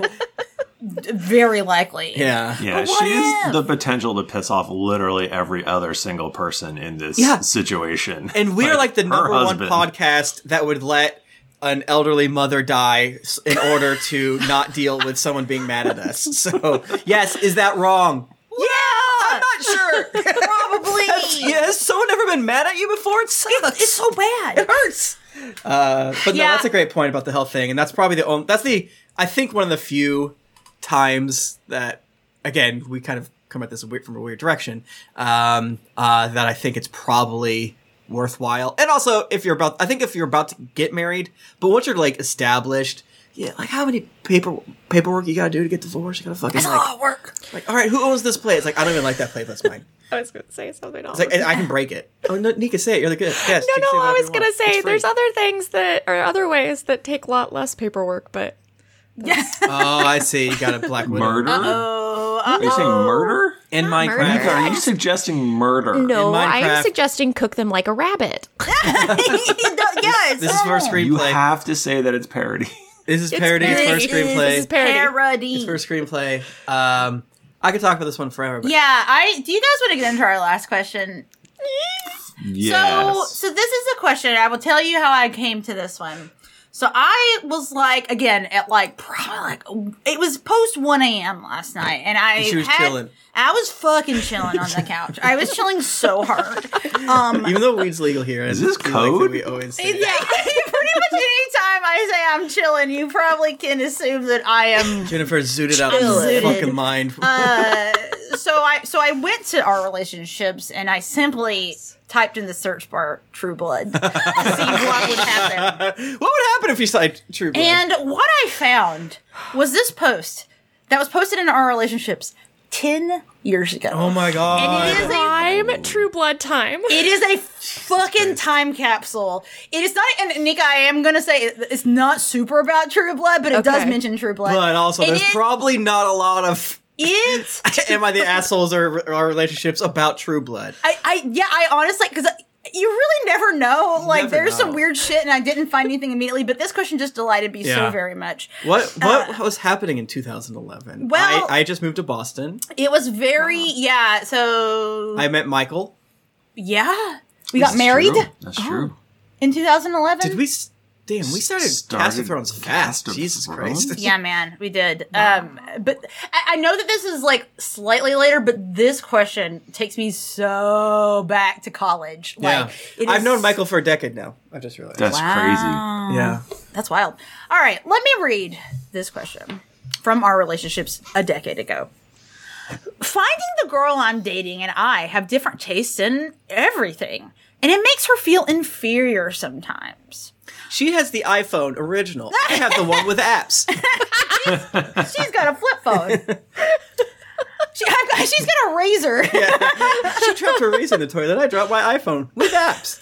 very likely. yeah. Yeah, But what she has if? the potential to piss off literally every other single person in this Yeah. situation. And we're like the her number husband. one podcast that would let an elderly mother die in order to not deal with someone being mad at us. So, yes, is that wrong? Yeah, I'm not sure. probably. Has someone ever been mad at you before? It sucks. It's so bad. It hurts. But no, Yeah. that's a great point about the health thing, and that's probably I think one of the few times that, again, we kind of come at this from a weird direction, that I think it's probably worthwhile. And also, if you're about to get married, but once you're like established, yeah, like how many paperwork you gotta do to get divorced? You gotta fucking It's a lot of work. like, all right, who owns this plate? It's like, I don't even like that plate. That's mine. I was going to say something else. It's like, I can break it. Oh, no, Nika, say it. You're the good guest. No, You can say I whatever was you going to want. say It's free. there's other things that are other ways that take a lot less paperwork, but Yes. Oh, I see. You got a Black Widow. Murder? Oh, Are you saying murder? In murder. Minecraft. Nika, are you suggesting murder? no, In I'm Minecraft- suggesting cook them like a rabbit. yeah, it's This is for a normal. You screenplay. have to say that it's parody. This is parody. It's for a This screenplay. is parody. Parody. It's for a screenplay. I could talk about this one forever. But Yeah, do you guys want to get into our last question? Yes. So this is a question. I will tell you how I came to this one. So I was like, again, at like probably like it was post 1 a.m. last night, and she was chilling. I was fucking chilling on the couch. I was chilling so hard. Even though weed's legal here, Is this like code? we always say. Yeah, pretty much anytime I say I'm chilling, you probably can assume that I am. Jennifer zooted out of her Zooted. fucking mind. So I went to our relationships and I simply typed in the search bar True Blood to see what would happen. What would happen if you said True Blood? And what I found was this post that was posted in our relationships 10 years ago. Oh my god. And it is Prime True Blood time. It is a fucking time capsule. It is not, and Nika, I am going to say it's not super about True Blood, but it does Okay. mention True Blood. But also, And there's probably not a lot of It's Am I the assholes or our relationships about True Blood? I honestly, because you really never know. Like, Never there's some know. weird shit, and I didn't find anything immediately. But this question just delighted me so Yeah. very much. What was happening in 2011? Well- I just moved to Boston. It was very So I met Michael. yeah, we That's got married true. That's true. in 2011. Did we? Damn, we started Cast of Thrones fast. Cast of Jesus Thrones? Oh, Christ. Yeah, man, we did. But I know that this is like slightly later, but this question takes me so back to college. Yeah. Like, it I've is- known Michael for a decade now. I just realized. That's Wow. yeah. That's wild. All right, let me read this question from our relationships a decade ago. Finding the girl I'm dating and I have different tastes in everything, and it makes her feel inferior sometimes. She has the iPhone original. I have the one with apps. She's got a flip phone. She's got a razor. She dropped her razor in the toilet. I dropped my iPhone with apps.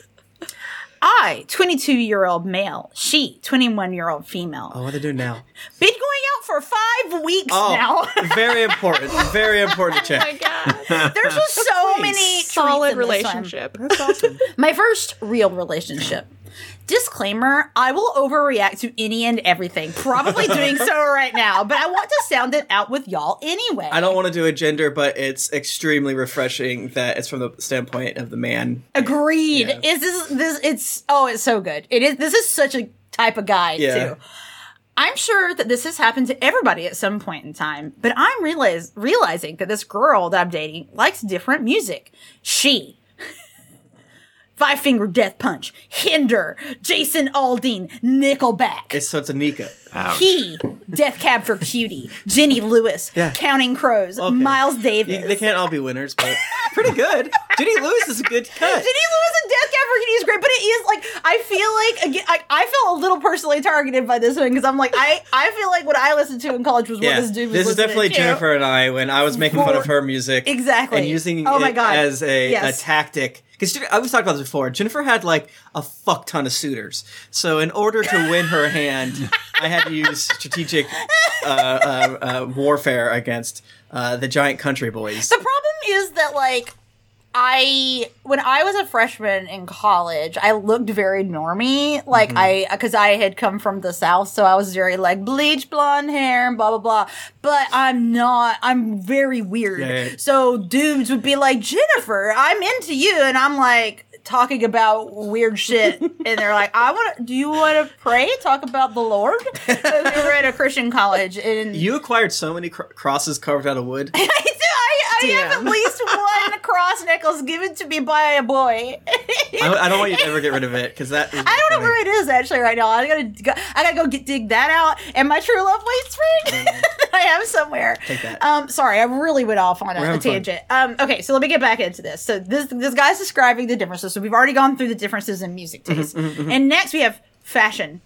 I, 22-year-old male. She, 21-year-old female. Oh, what are they doing now? Been going out for 5 weeks Oh, now. very important. Very important to check. God. There's just so many Solid treats in this one. relationship. That's awesome. My first real relationship. Disclaimer, I will overreact to any and everything. Probably doing so right now, but I want to sound it out with y'all anyway. I don't want to do a gender, but it's extremely refreshing that it's from the standpoint of the man. Agreed. Yeah. It's so good. This is such a type of guy Yeah. too. I'm sure that this has happened to everybody at some point in time, but I'm realizing that this girl that I'm dating likes different music. She Five Finger Death Punch, Hinder, Jason Aldean, Nickelback. So it's a Nika. Ouch. He, Death Cab for Cutie, Jenny Lewis, Yeah. Counting Crows, Okay. Miles Davis. They can't all be winners, but pretty good. Jenny Lewis is a good cut. Jenny Lewis and Death Cab for Cutie is great, but it is like, I feel like, again, I felt a little personally targeted by this one because I'm like, I feel like what I listened to in college was what Yeah, this dude was this is listening definitely to. Jennifer and I when I was making fun of her music. Exactly. And using Oh my it God. as a Yes. tactic. Because I was talking about this before. Jennifer had like a fuck ton of suitors. So in order to win her hand, I had to use strategic warfare against the giant country boys. The problem is that, like, when I was a freshman in college, I looked very normie. Like, because I had come from the South, so I was very, like, bleach blonde hair and blah, blah, blah. But I'm very weird. Yeah. So dudes would be like, Jennifer, I'm into you. And I'm like, talking about weird shit. And they're like, do you want to pray? Talk about the Lord? So we were at a Christian college. And You acquired so many crosses carved out of wood. I do. I have at Damn. least one cross necklace given to me by a boy. I don't want you to ever get rid of it because that. Is I don't know where it is actually right now. I gotta go dig that out. And my true love waist ring I have somewhere. Take that. Sorry, I really went off on We're a having fun. tangent. Okay, so let me get back into this. So this guy's describing the differences. So we've already gone through the differences in music taste, and next we have fashion.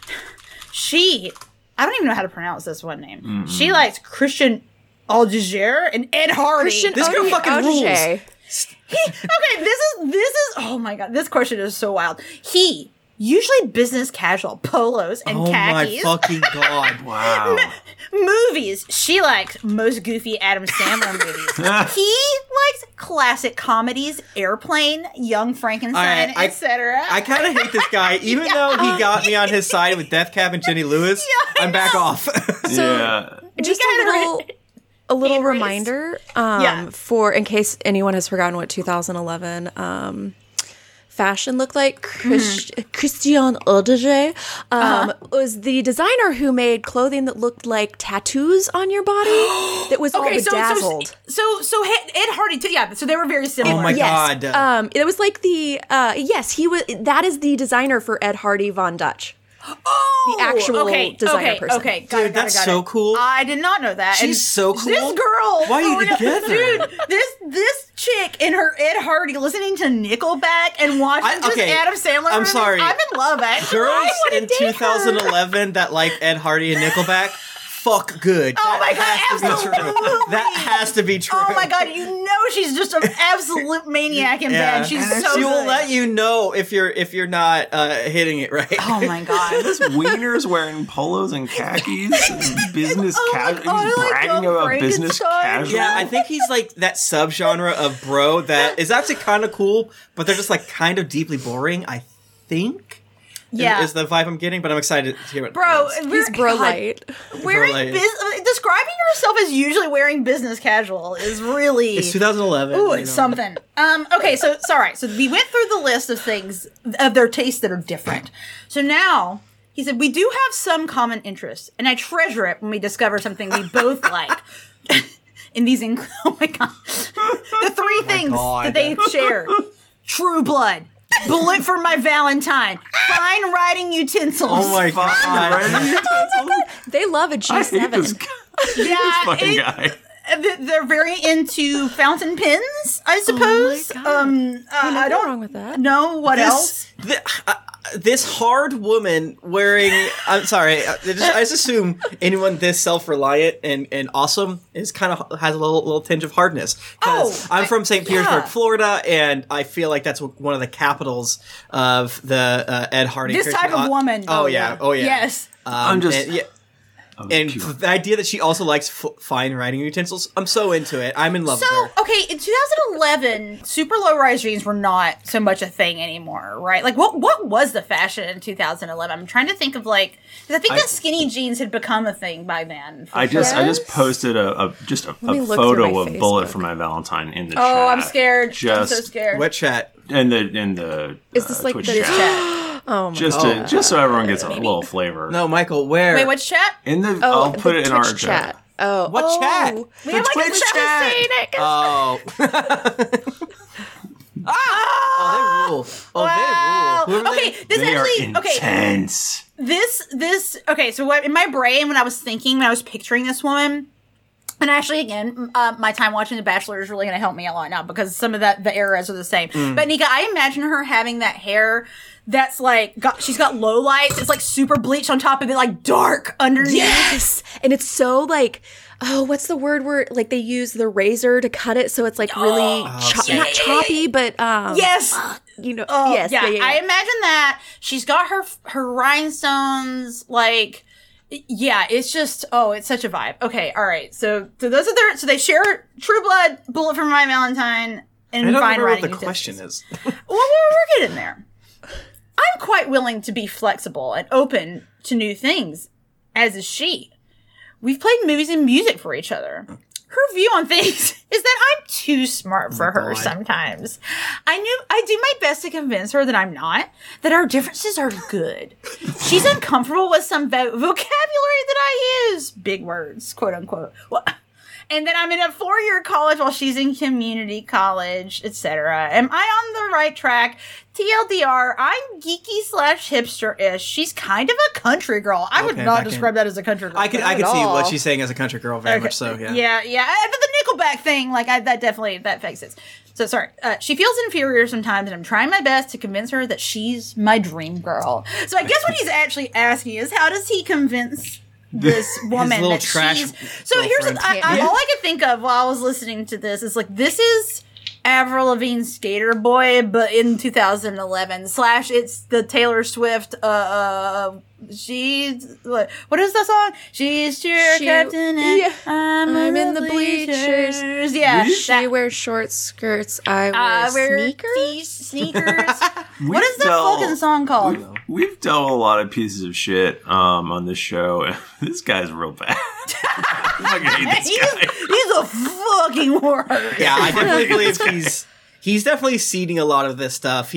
I don't even know how to pronounce this one name. She likes Christian Audigier and Ed Hardy. Christian This girl fucking rules. Okay, this is oh my god, this question is so wild. He usually business casual polos and Oh khakis. my fucking god! Wow. Movies. She likes most goofy Adam Sandler movies. He likes classic comedies, Airplane, Young Frankenstein, I etc. I kind of hate this guy, even though he got me on his side with Death Cab and Jenny Lewis. Yeah, I I'm back know. off. So Yeah. just You a gotta little a little Being raised. reminder Yeah. for in case anyone has forgotten what 2011 fashion looked like. Christian Audiger was the designer who made clothing that looked like tattoos on your body that was all bedazzled. So Ed Hardy too. Yeah, so they were very similar. Oh my Yes. god. It was like the yes, he was. That is the designer for Ed Hardy Von Dutch. Oh, The actual designer person. Okay, got Dude, that's so cool. I did not know that. She's so cool. This girl. Why are you oh my God, together? dude? This chick and her Ed Hardy listening to Nickelback and watching just okay, Adam Sandler. I'm movies. sorry. I'm in love. Actually, Girls I wanna in date her. 2011 that like Ed Hardy and Nickelback, fuck good. Oh my God, has to be true. absolutely. That has to be true. Oh my God, you know she's just an absolute maniac in Yeah. bed. She's And so she will good. let you know if you're not hitting it right. Oh my God. Wiener's wearing polos and khakis, business Oh, casual. like, He's oh, like bragging a about business Frankenstein. casual. Yeah, I think he's like that subgenre of bro that is actually kind of cool, but they're just like kind of deeply boring. I think. Yeah. is the vibe I'm getting, but I'm excited to hear what. Bro, He's bro light. Wearing Bro light. describing yourself as usually wearing business casual is really It's 2011. Ooh, you it's know. something. Okay, so sorry. So we went through the list of things of their tastes that are different. So now he said we do have some common interests, and I treasure it when we discover something we both like. In these, oh my God, the three things God. that they share: True Blood, Bullet for My Valentine, Fine Writing Utensils. Oh my god! They love a I hate this, G7. guy. Yeah, this fucking it- guy. They're very into fountain pens, I suppose. Oh God. I Nothing don't wrong with that. know what else. This hard woman wearing. I'm sorry. I just assume anyone this self-reliant and awesome is kind of has a little tinge of hardness. 'Cause Oh, I'm from St. Petersburg, yeah. Florida, and I feel like that's one of the capitals of the Ed Hardy. This type of woman. Oh yeah. Oh yeah. Yes. I'm just- And, yeah. I'm And pure. the idea that she also likes fine writing utensils, I'm so into it. I'm in love with So, her. okay, in 2011, super low-rise jeans were not so much a thing anymore, right? Like, what was the fashion in 2011? I'm trying to think of, like, because I think that skinny jeans had become a thing by then. for I just Yes. posted a me look photo through of my Bullet Facebook. for My Valentine in the chat. Oh, I'm scared. I'm Just so scared. What chat? in the Is this like Twitch the This chat. chat. Oh my Just so everyone gets a little flavor. No, Michael. Where? Wait, which chat? In the Oh, I'll put the it in our Twitch chat. Oh, What chat? We have like a Twitch chat. chat. Saying it. Oh. Oh, they rule. Oh, Wow. they rule. Who are Okay, this They actually are okay. intense. This okay. So what in my brain when I was thinking when I was picturing this woman, and actually again, my time watching The Bachelor is really going to help me a lot now because some of the eras are the same. But Nika, I imagine her having that hair that's like she's got low lights. It's like super bleached on top of it, like dark underneath. yes, and it's so like, oh, what's the word where like they use the razor to cut it so it's like really sick. not choppy, but Yes. you know, Oh, yes, yeah, yeah. I imagine that she's got her rhinestones like. Yeah, it's just it's such a vibe. Okay, all right. So those are so they share True Blood, Bullet for My Valentine, and I don't Fine remember what Writing the Utensils. question is. Well, we're getting there. I'm quite willing to be flexible and open to new things, as is she. We've played movies and music for each other. Her view on things is that I'm too smart for her God. sometimes. I do my best to convince her that I'm not, that our differences are good. She's uncomfortable with some vocabulary that I use. Big words, quote unquote. Well, and then I'm in a 4-year college while she's in community college, etc. Am I on the right track? TLDR, I'm geeky/hipster-ish. She's kind of a country girl. I would Okay, not back in. describe that as a country girl. I could Not at see all. what she's saying as a country girl very much so. Yeah. Yeah. But the Nickelback thing, like, that definitely, that makes sense. So, sorry. She feels inferior sometimes, and I'm trying my best to convince her that she's my dream girl. So, I guess what he's actually asking is, how does he convince this woman little that trash she's... So, here's girlfriend. all I could think of while I was listening to this is, like, this is Avril Lavigne's Skater Boy, but in 2011 / it's the Taylor Swift, she's what is the song? She's cheer She- captain and yeah. I'm in the bleachers. Yeah, She wears short skirts. I wear sneakers. Sneakers. What is the dealt- fucking song called? We've dealt with a lot of pieces of shit on this show, and this guy's real bad. I hate this guy. He's a fucking word. Yeah, I definitely believe he's definitely seeding a lot of this stuff.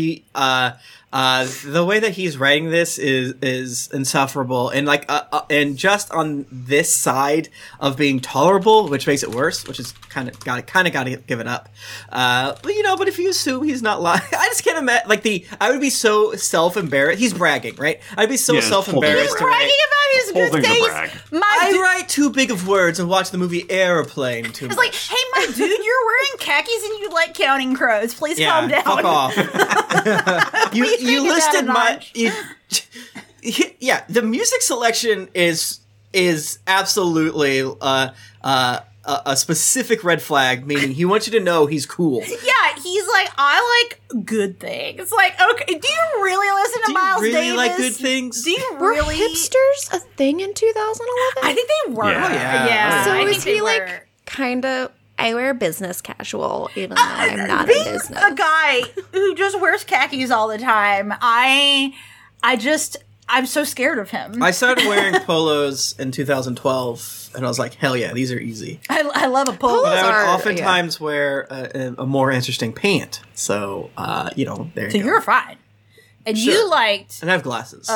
The way that he's writing this is insufferable, and and just on this side of being tolerable, which makes it worse, which is kind of got to give it up. But if you assume he's not lying, I just can't imagine. I would be so self-embarrassed. He's bragging, right? I'd be so self-embarrassed. He's bragging about his Whole good thing's a taste. brag. I write too big of words and watch the movie Airplane too much. It's like, hey, my dude, you're wearing khakis and you like counting crows. Please calm down. Fuck off. you take it listed down a my. notch. Yeah, the music selection is absolutely a specific red flag, meaning he wants you to know he's cool. Yeah, he's like, I like good things. Like, okay, do you really listen to Do you Miles really Davis? like good things? Do you Were really? hipsters a thing in 2011? I think they were. Yeah. Oh, yeah. So I is think they he were. like kind of? I wear business casual, even though I'm not in Being business. a guy who just wears khakis all the time, I'm so scared of him. I started wearing polos in 2012, and I was like, hell yeah, these are easy. I love a polo. But I would are- oftentimes wear a more interesting pant. So, there you So go. you're fine. And Sure. you liked And I have glasses.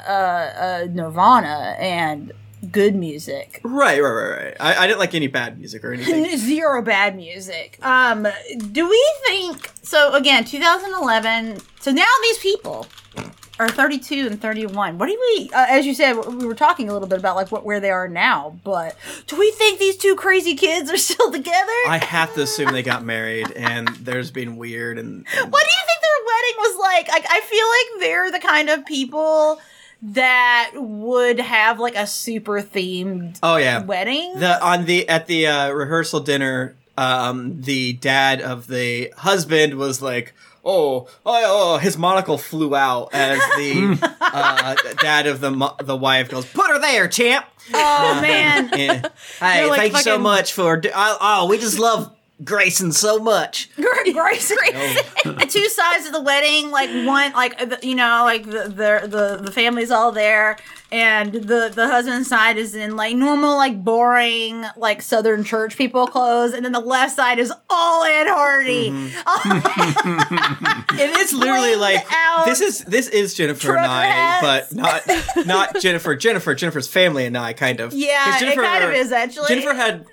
Nirvana and good music. Right. I didn't like any bad music or anything. Zero bad music. Do we think so? Again, 2011. So now these people are 32 and 31. What do we? As you said, we were talking a little bit about where they are now. But do we think these two crazy kids are still together? I have to assume they got married, and there's been weird and What do you think their wedding was like? I feel like they're the kind of people that would have a super themed oh yeah, wedding. at the rehearsal dinner, the dad of the husband was like, oh, his monocle flew out as the dad of the wife goes, put her there, champ. Oh man. Yeah. Hey, like thank you so fucking- much for. We just love Grayson so much. Grayson. Two sides of the wedding, one, the family's all there, and the husband's side is in normal, boring, Southern church people clothes, and then the left side is all Ed Hardy. And it's literally Flamed out this is Jennifer trucker and I, hats. but not Jennifer. Jennifer's family and I, kind of. Yeah, 'Cause it kind of is, actually. Jennifer had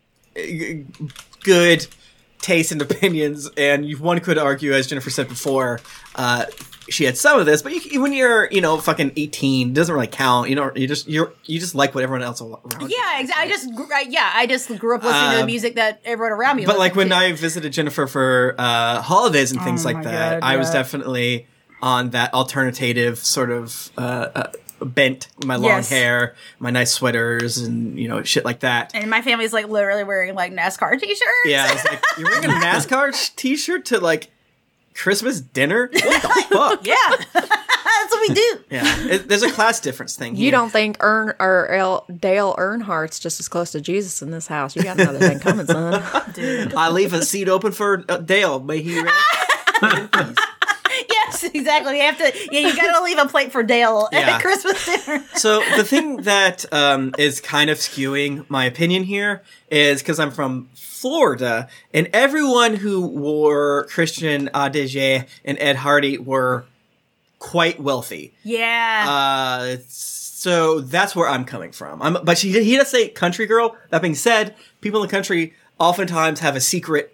good taste and opinions, and one could argue, as Jennifer said before, she had some of this. But when you're fucking 18, it doesn't really count. You just like what everyone else around you. Yeah, exactly. I just grew up listening to the music that everyone around me. But listened when to. I visited Jennifer for holidays and things like my that, God, I was yeah. definitely on that alternative sort of bent. My long Yes. hair, my nice sweaters, and shit like that. And my family's literally wearing NASCAR t-shirts. Yeah, I was like, you're wearing a NASCAR t-shirt to Christmas dinner? What the fuck? Yeah. That's what we do. Yeah, there's a class difference thing. You here. don't think Dale Earnhart's just as close to Jesus in this house? You got another thing coming, son. I leave a seat open for Dale. May he rest. Yes, exactly. You have to. Yeah, you got to leave a plate for Dale Yeah. at Christmas dinner. So the thing that is kind of skewing my opinion here is because I'm from Florida, and everyone who wore Christian Audigier and Ed Hardy were quite wealthy. Yeah. So that's where I'm coming from. But he does say country girl. That being said, people in the country oftentimes have a secret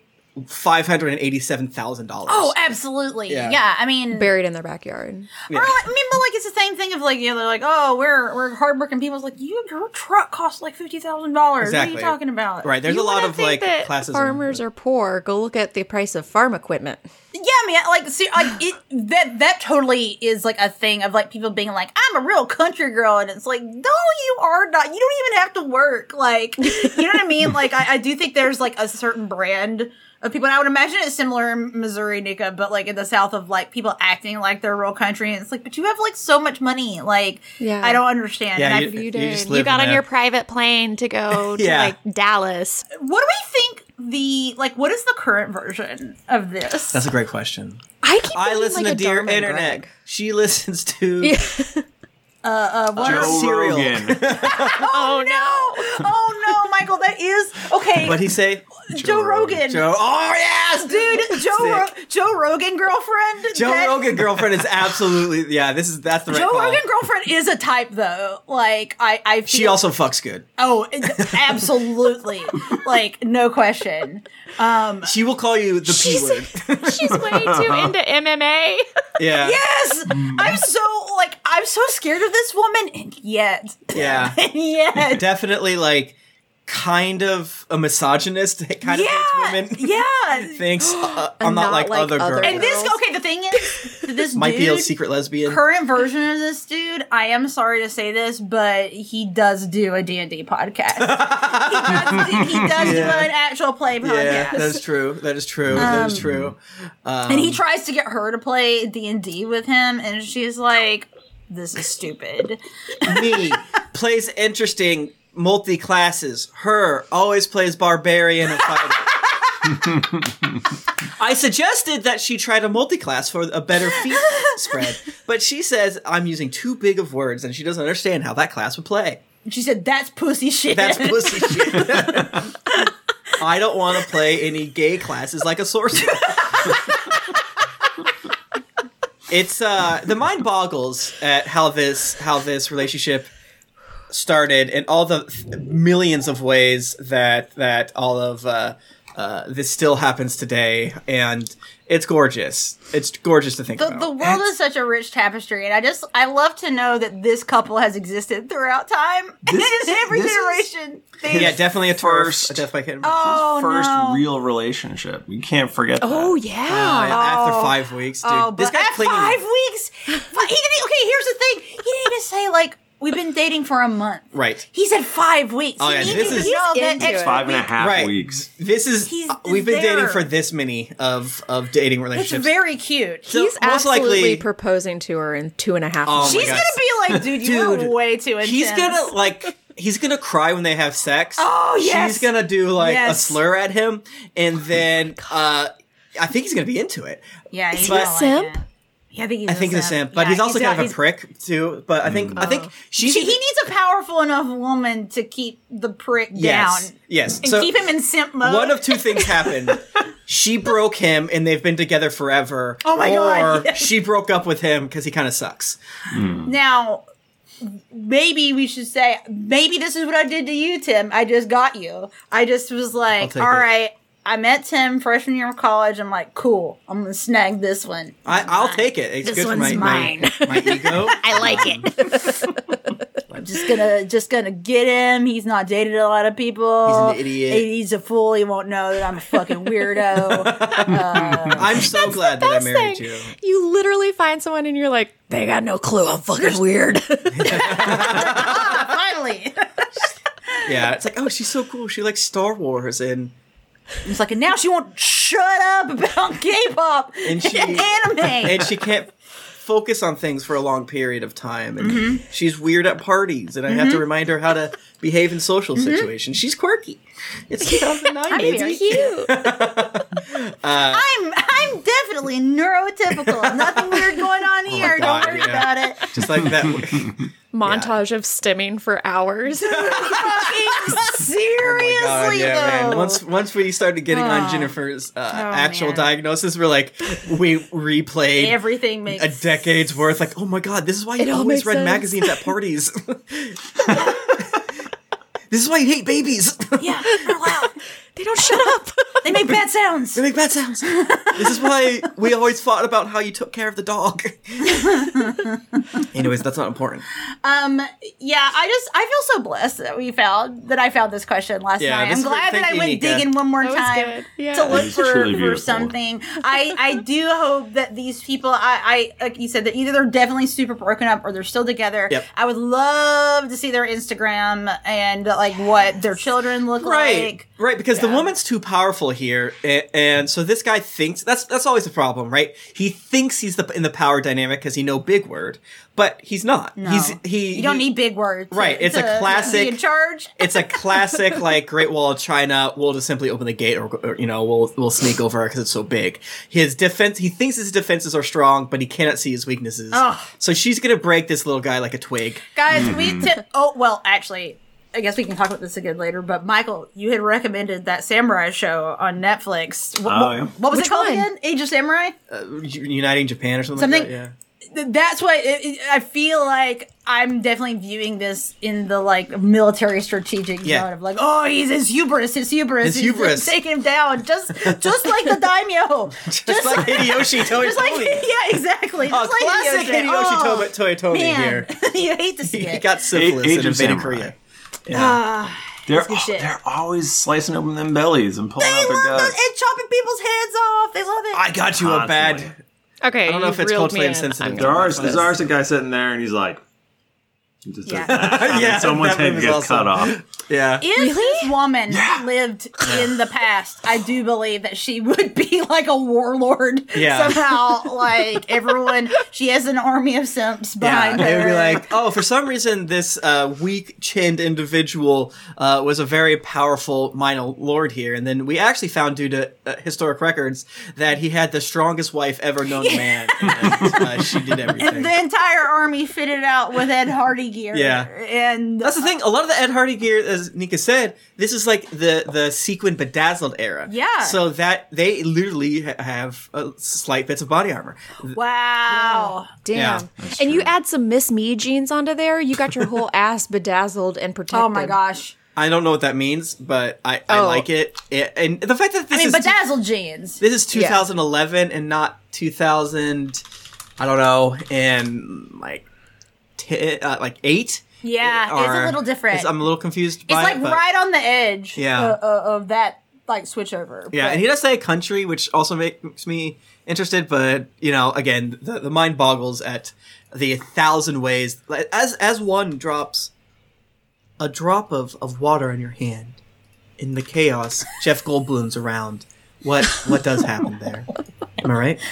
$587,000. Oh, absolutely. Yeah. Yeah. I mean, Buried in their backyard. Yeah. or, but it's the same thing of they're like, oh, we're hardworking people. It's like, your truck costs $50,000. What are Exactly. you talking about? Right. There's You a lot wanna of think that classes. farmers are poor. Go look at the price of farm equipment. Yeah, man. That totally is a thing of people being like, I'm a real country girl, and it's like, no, you are not. You don't even have to work. You know what I mean? I do think there's a certain brand of people. And I would imagine it's similar in Missouri, Nika, but in the South of people acting like they're real country, and it's but you have so much money. Yeah. I don't understand. Yeah, And you I, just You live got in on a- your private plane to go to Yeah. Dallas. what do we think what is the current version of this? That's a great question. I keep I thinking listen to a Dear Dharma and Internet. Greg. She listens to. Yeah. Joe Cereal. Rogan. Oh no, Michael, that is okay. What'd he say? Joe Rogan. Oh yes, Dude, Joe Rogan girlfriend. Joe Rogan girlfriend is absolutely that's the right Joe call. Rogan girlfriend is a type though. Like I feel, She also fucks good. Oh, absolutely. Like no question. She will call you the P word. She's way too into MMA. Yeah. Yes, I'm so scared of this woman, and yet, Yeah. and yet, Definitely like kind of a misogynist. Kind of hates women. Yeah. Thinks I'm not like other girls. And the thing is, this Might dude, be a secret lesbian. current version of this dude, I am sorry to say this, but he does do a D&D podcast. he does do an actual play podcast. Yeah, that is true. That is true. That is true. And he tries to get her to play D&D with him, and she's like, this is stupid. Me plays interesting multi-classes. Her always plays barbarian and fighter. I suggested that she try to multi-class for a better feat spread, but she says I'm using too big of words, and she doesn't understand how that class would play. She said, that's pussy shit. That's pussy shit. I don't want to play any gay classes like a sorcerer. It's the mind boggles at how this relationship started and all the millions of ways that all of this still happens today, and it's gorgeous. It's gorgeous to think about. The world is such a rich tapestry, and I love to know that this couple has existed throughout time. And in every generation. Yeah, definitely a First- first. Definitely can't First no. real relationship. You can't forget that. Oh yeah. after 5 weeks, dude. Oh, this but guy's at clinging. 5 weeks? Okay, here's the thing. He didn't even say, like, we've been dating for a month. Right. He said 5 weeks. Oh, yeah, He this needed is- to know He's that into extra it. 5.5 Right. weeks. This is He's we've been there. dating for this many of dating It's relationships. very cute. So He's most absolutely likely proposing to her in 2.5 Oh, months. my She's God. gonna be like, dude, you were Dude, way too intense. he's gonna cry when they have sex. Oh, yes. She's gonna do like a Yes. slur at him, and then I think he's gonna be into it. Yeah, he's But- gonna like Simp? it. Yeah, I think he's I think he's a simp, but Yeah, he's also kind of he's- a prick too. But I think He needs a powerful enough woman to keep the prick yes, down. yes. And So keep him in simp mode. one of two things happened. She broke him, and they've been together forever. Oh my or God, yes. she broke up with him because he kind of sucks. Now, maybe we should say, maybe this is what I did to you, Tim. I just got you. I just was like, take all it. right. I met Tim freshman year of college. I'm like, cool. I'm gonna snag this one. I'll take it. It's This good for one's my ego. I like it. I'm just gonna get him. He's not dated a lot of people. He's an idiot. He's a fool. He won't know that I'm a fucking weirdo. I'm so glad that I Best married thing. you. You literally find someone and you're like, they got no clue I'm fucking weird. Finally, Yeah, it's like, oh, she's so cool. She likes Star Wars, and it's like, and now she won't shut up about K-pop And she- anime. and she can't focus on things for a long period of time. And Mm-hmm. she's weird at parties, and I have to remind her how to behave in social Mm-hmm. situations. She's quirky. It's 2009, I'm baby. very cute. I'm definitely neurotypical. Nothing weird going on here. God, Don't worry yeah. about it. Just like that. Montage of stimming for hours. Seriously, God, yeah, though. man. Once we started getting on Jennifer's actual man. diagnosis, we're like, we replayed Everything makes a decade's worth. Like, oh my God, this is why you all always makes read sense. magazines at parties. This is why you hate babies. Yeah, they're loud. They don't shut up. They make bad sounds. They make bad sounds. This is why we always fought about how you took care of the dog. Anyways, that's not important. Yeah, I feel so blessed that I found this question last Yeah, night. this I'm is- glad that thank I you, went Nika. digging one more That was time good. Yeah. to look It's truly for beautiful. something. I do hope that these people, I like you said, that either they're definitely super broken up or they're still together. Yep. I would love to see their Instagram and like what their children look like. Right, because the woman's too powerful here, and so this guy thinks that's always the problem, right? He thinks he's in the power dynamic because he know big word, but he's not. No. You don't need big words, right? It's a classic. Be in charge. It's a classic like Great Wall of China. We'll just simply open the gate, or we'll sneak over because it's so big. His defense. He thinks his defenses are strong, but he cannot see his weaknesses. Ugh. So she's gonna break this little guy like a twig. Guys, actually, I guess we can talk about this again later, but Michael, you had recommended that samurai show on Netflix. Yeah. What was Which it called one? again? Age of Samurai? Uniting Japan or something. Something- Like that, yeah. That's what I feel like. I'm definitely viewing this in the like military strategic zone of like, oh, he's his hubris. He's taking him down, just like the daimyo, Just like Hideyoshi Toyotomi. just like yeah, exactly. Just like Classic Hideyoshi Toyotomi man, here. you hate to see He it. got syphilis Age and of invaded Samurai. Korea. Yeah. good shit. They're always slicing open them bellies and pulling They out their love guts. and chopping people's heads off. They love it. I got you a bad. Constantly. Okay, I don't know if it's culturally insensitive. insensitive. There's always a guy sitting there and he's like, he just Yeah. does that. And Yeah, someone's that head move is gets awesome. cut off. Yeah. If this woman lived in the past, I do believe that she would be like a warlord Yeah. somehow. Like everyone, she has an army of simps behind They her. would be like, oh, for some reason, this weak-chinned individual was a very powerful minor lord here. And then we actually found, due to historic records, that he had the strongest wife ever known to man. And she did everything. and the entire army fitted out with Ed Hardy gear. Yeah. And That's the thing. A lot of the Ed Hardy gear, as Nika said, this is like the sequin bedazzled era. Yeah. So that they literally have slight bits of body armor. wow. Damn. Yeah, And you add some Miss Me jeans onto there, you got your whole ass bedazzled and protected. Oh my gosh. I don't know what that means, but I Oh. like it. And the fact that this I mean, is bedazzled jeans. this is 2011 and not 2000. I don't know, and like 8. Yeah, it's a little different. I'm a little confused It's by like it, but right on the edge Yeah. of that like switch over. yeah, But- and he does say country, which also makes me interested. But again, the mind boggles at the 1,000 ways. As one drops a drop of water in your hand in the chaos, Jeff Goldblum's around. What does happen there? Am I right?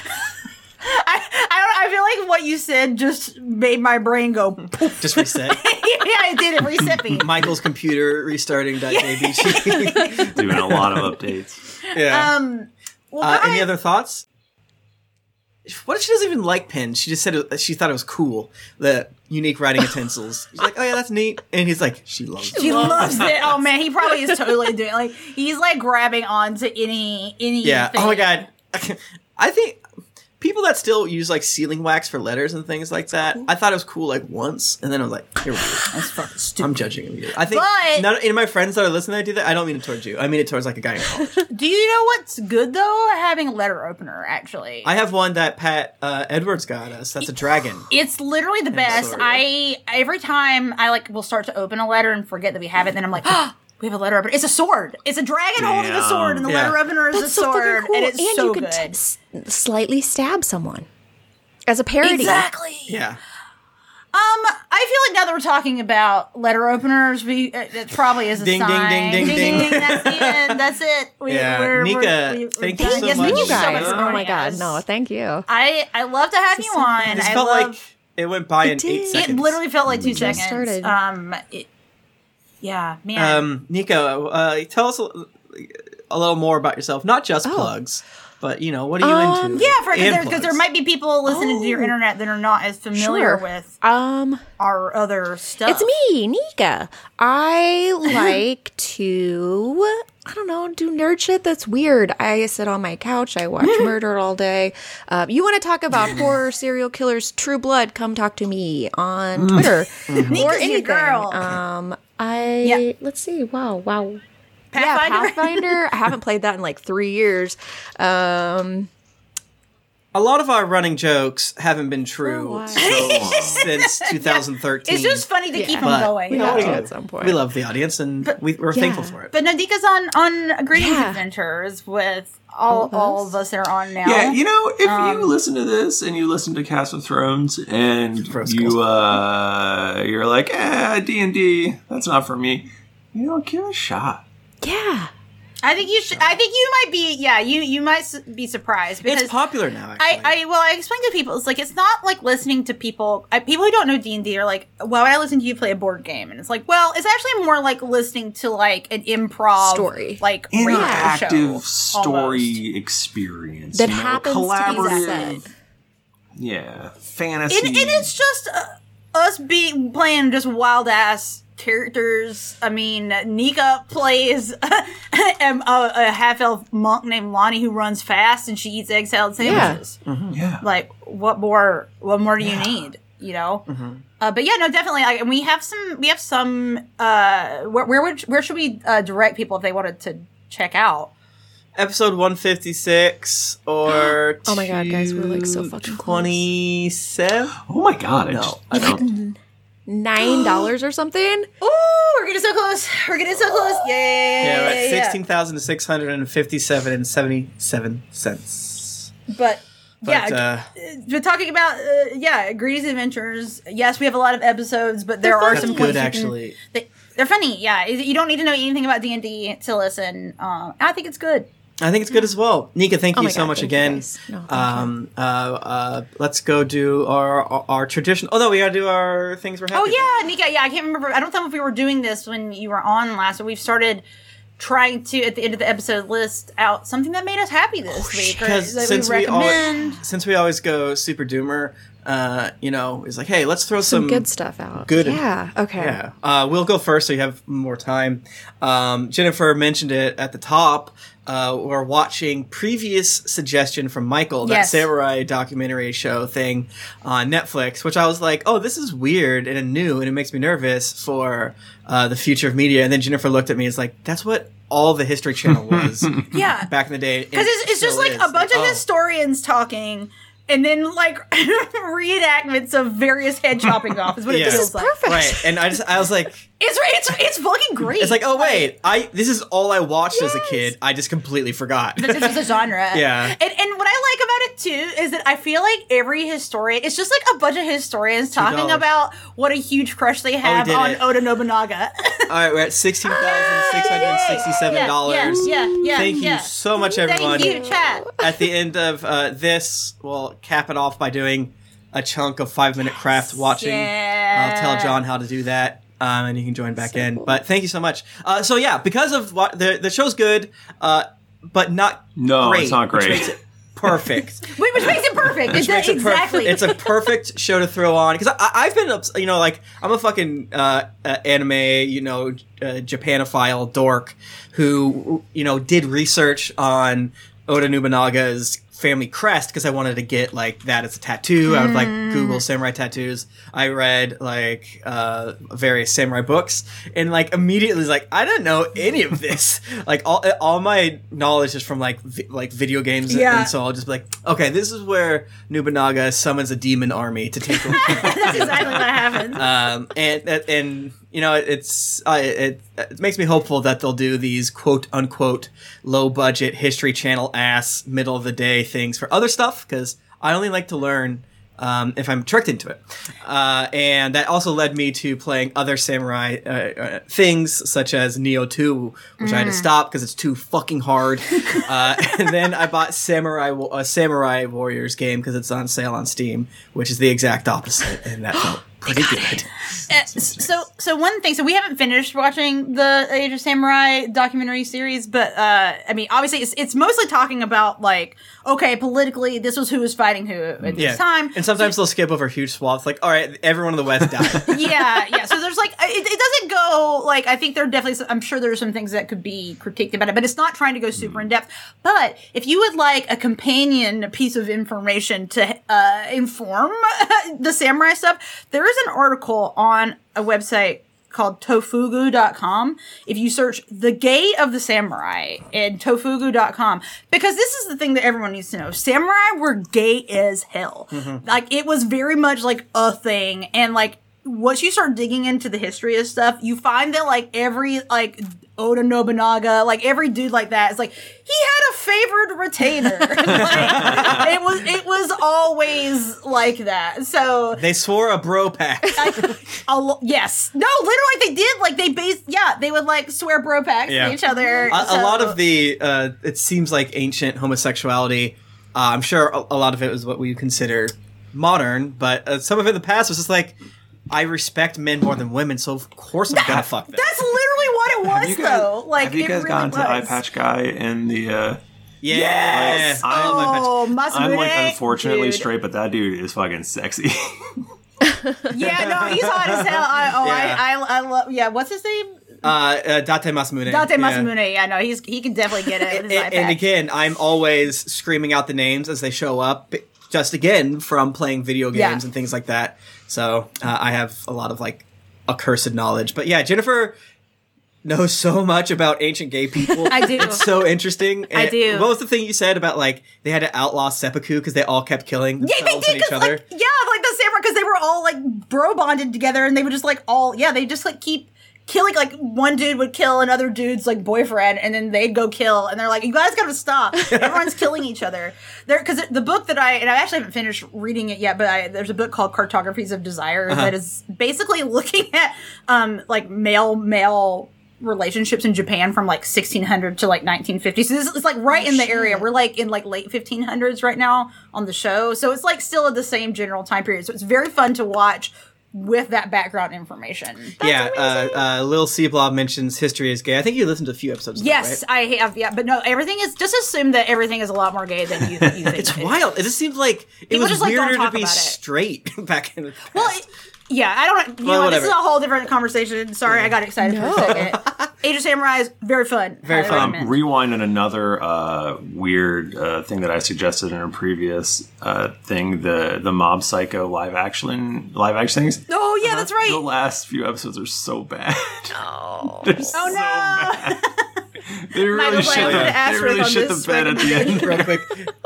I feel like what you said just made my brain go poof. Just reset. Yeah, it did. It reset me. Michael's computer restarting.jbg. Doing a lot of updates. Yeah. Well, Any other thoughts? What if she doesn't even like pens? She just said she thought it was cool. The unique writing utensils. She's like, oh yeah, that's neat. And he's like, she loves it. She loves it. Oh man, he probably is totally doing it. Like he's like grabbing onto any. Yeah. Oh my god. I think people that still use like sealing wax for letters and things like that, I thought it was cool like once, and then I was like, here we go. That's fucking stupid. I'm judging him. I think But- none of my friends that are listening that do that, I don't mean it towards you. I mean it towards like a guy in college. Do you know what's good though? Having a letter opener, actually. I have one that Pat Edwards got us. That's a dragon. It's literally the best. sorry. Every time I will start to open a letter and forget that we have it, then I'm like, oh, we have a letter opener. It's a sword. It's a dragon holding a sword, and the Yeah. letter opener is That's a so sword, fucking cool. and it's and so you can good. slightly stab someone as a parody. Exactly. Yeah. I feel like now that we're talking about letter openers, it probably is a Ding, ding, sign. ding, ding, ding. That's the end. That's it. Yeah. Nika, thank you done. so Yes, much. thank you You guys. so much. Oh my god, no, thank you. I love to have This you is so on. fun. This I felt love. like it went by in 8 did. seconds. It literally felt like 2 just seconds. started. Yeah, man. Nico, tell us a little more about yourself. Not just plugs, but what are you into? Yeah, And because there plugs. might be people listening to your Oh. internet that are not as familiar with our other stuff. It's me, Nika. I like to, I don't know, do nerd shit that's weird. I sit on my couch, I watch murder all day. You want to talk about horror, serial killers, True Blood, come talk to me on Twitter or Nika's your anything. girl. Let's see, wow. Pathfinder? Yeah, Pathfinder. I haven't played that in like 3 years. A lot of our running jokes haven't been true Oh, wow. since 2013. It's just funny to keep them But, going. you know, have what to do you at do? some point. We love the audience, and we're thankful for it. But Nika's on Greetings Yeah. Adventures with all of us that are on now. Yeah, if you listen to this and you listen to Cast of Thrones and you're like, D&D, that's not for me. Give it a shot. Yeah. I think you should. I think you might be. Yeah, you might be surprised because It's popular now. Actually. I explain to people, it's like, it's not like listening to people who don't know D&D are like, well, I listen to you play a board game, and it's like, well, it's actually more like listening to like an improv Story. like radio Interactive show, story almost. experience That you know, happens to be collaborative. said. Yeah, fantasy. And it's just us playing just wild ass characters. I mean, Nika plays a half elf monk named Lonnie who runs fast and she eats egg salad sandwiches. yeah. Like, what more do you need? You know. But yeah, no, definitely. And we have some. Where should we direct people if they wanted to check out? Episode 156 or Oh my God, guys, we're, like, so fucking close. 27. Oh my god! I don't. $9 or something. Ooh, we're getting so close. Yeah, we're at Yeah. 16,657 and 77 cents. But But, yeah, we're talking about Greedy's Adventures. Yes, we have a lot of episodes, but there are That's some good, points you can- actually. they're funny. Yeah, you don't need to know anything about D&D to listen. I think it's good. I think it's good as well. Nika, thank Oh you my so God, much thank you, again. guys. No, thank Let's go do our tradition. Oh no, we gotta do our things we're happy Oh about. yeah, Nika. Yeah, I can't remember. I don't know if we were doing this when you were on last, but we've started trying to, at the end of the episode, list out something that made us happy this week, or Because that since we recommend. since we always go super doomer, it's like, hey, let's throw Some some good stuff out. good- Yeah. Okay. Yeah. We'll go first so you have more time. Jennifer mentioned it at the top. We're watching previous suggestion from Michael, that Yes. samurai documentary show thing on Netflix, which I was like, oh, this is weird and new and it makes me nervous for the future of media. And then Jennifer looked at me and was like, that's what all the History Channel was Yeah. back in the day. Because it's just like a bunch of historians talking, and then like reenactments of various head chopping off is what Yeah. it feels like. Perfect. Right. And I was like, It's fucking great. it's like, oh wait, this is all I watched as a kid. I just completely forgot. This was a genre. Yeah. And what I like about it too is that I feel like every historian, it's just like a bunch of historians talking $2. about what a huge crush they have did on it. Oda Nobunaga. All right, we're at $16,667. Yeah. Thank you so much, everyone. Thank you, chat. At the end of this, we'll cap it off by doing a chunk of 5-minute craft watching. Yeah. I'll tell John how to do that. And you can join back in. But thank you so much. So yeah, because of what the show's good, but not No, great. it's not great. Which makes it perfect. Which makes it perfect. Which makes it Exactly. It's a perfect show to throw on because I've been, like I'm a fucking anime, Japanophile dork who did research on Oda Nobunaga's family crest because I wanted to get like that as a tattoo. I would like Google samurai tattoos. I read like various samurai books and like immediately was like, I didn't know any of this. Like all my knowledge is from like video games. Yeah. And so I'll just be like, okay, this is where Nobunaga summons a demon army to take over. That's exactly what happens. And it makes me hopeful that they'll do these quote unquote low budget History Channel ass middle of the day things for other stuff because I only like to learn if I'm tricked into it. And that also led me to playing other samurai things such as Neo 2, which I had to stop because it's too fucking hard. And then I bought Samurai Warriors game because it's on sale on Steam, which is the exact opposite, and that felt pretty good. So one thing, so we haven't finished watching the Age of Samurai documentary series, but I mean, obviously it's mostly talking about like, okay, politically, this was who was fighting who at this time. And sometimes they'll skip over huge swaths, like, all right, everyone in the West died. Yeah. So there's like, it doesn't go like, I think there are definitely, I'm sure there's some things that could be critiqued about it, but it's not trying to go super in depth. But if you would like a companion piece of information to inform the samurai stuff, there is an article on a website called tofugu.com. If you search The Gate of the Samurai in tofugu.com, because this is the thing that everyone needs to know. Samurai were gay as hell. Like, it was very much like a thing. And like, once you start digging into the history of stuff, you find that like every like Oda Nobunaga, like every dude like that is like, he had a favored retainer. Like, it was always like that. So They swore a bro pact. yes, no, literally they did. Like they would like swear bro pacts Yeah. to each other. A lot of the it seems like ancient homosexuality. I'm sure a lot of it was what we consider modern, but some of it in the past was just like, I respect men more than women, so of course I'm gonna fuck them. That's literally what it was, though. Like, have you it guys really gone to was. Eye Patch Guy and the? Yeah. Yes. Oh, Masamune, I'm like unfortunately dude. straight, but that dude is fucking sexy. Yeah, no, he's hot as hell. I love. Yeah, what's his name? Date Masamune. Date Yeah. Masamune. Yeah, no, he can definitely get it. With his eye And patch. again, I'm always screaming out the names as they show up, just again from playing video games Yeah. and things like that. So I have a lot of like accursed knowledge. But yeah, Jennifer knows so much about ancient gay people. I do. It's so interesting. I And do. What was the thing you said about like they had to outlaw seppuku because they all kept killing Yeah, themselves they and did. each 'Cause, other? like, like the samurai, because they were all like bro bonded together, and they would just like they just like keep killing. Like one dude would kill another dude's like boyfriend, and then they'd go kill, and they're like, "You guys gotta stop! Everyone's killing each other." There, because the book that I actually haven't finished reading it yet, but there's a book called Cartographies of Desire that is basically looking at like male relationships in Japan from like 1600 to like 1950. So this is like right in the area. We're like in like late 1500s right now on the show. So it's like still at the same general time period. So it's very fun to watch with that background information. Lil C Blob mentions history is gay. I think you listened to a few episodes of Yes, that, right? I have. Yeah, but no, everything is just assume that everything is a lot more gay than you think. It's wild. It just seems like it People was just, like, don't weirder to talk be about it. straight back in the past. Well, yeah, I don't. You Well, know, this whatever. is a whole different conversation. Sorry, I got excited for a second. Age of Samurai is very fun. Very Highly fun. recommend. Rewinding another weird thing that I suggested in a previous thing, the Mob Psycho live action things. Oh yeah, that's The right. last few episodes are so bad. Oh. They're so no. bad. They really Michael's like, shit, I'm gonna they asterisk really on shit this the bed at the end. Real quick.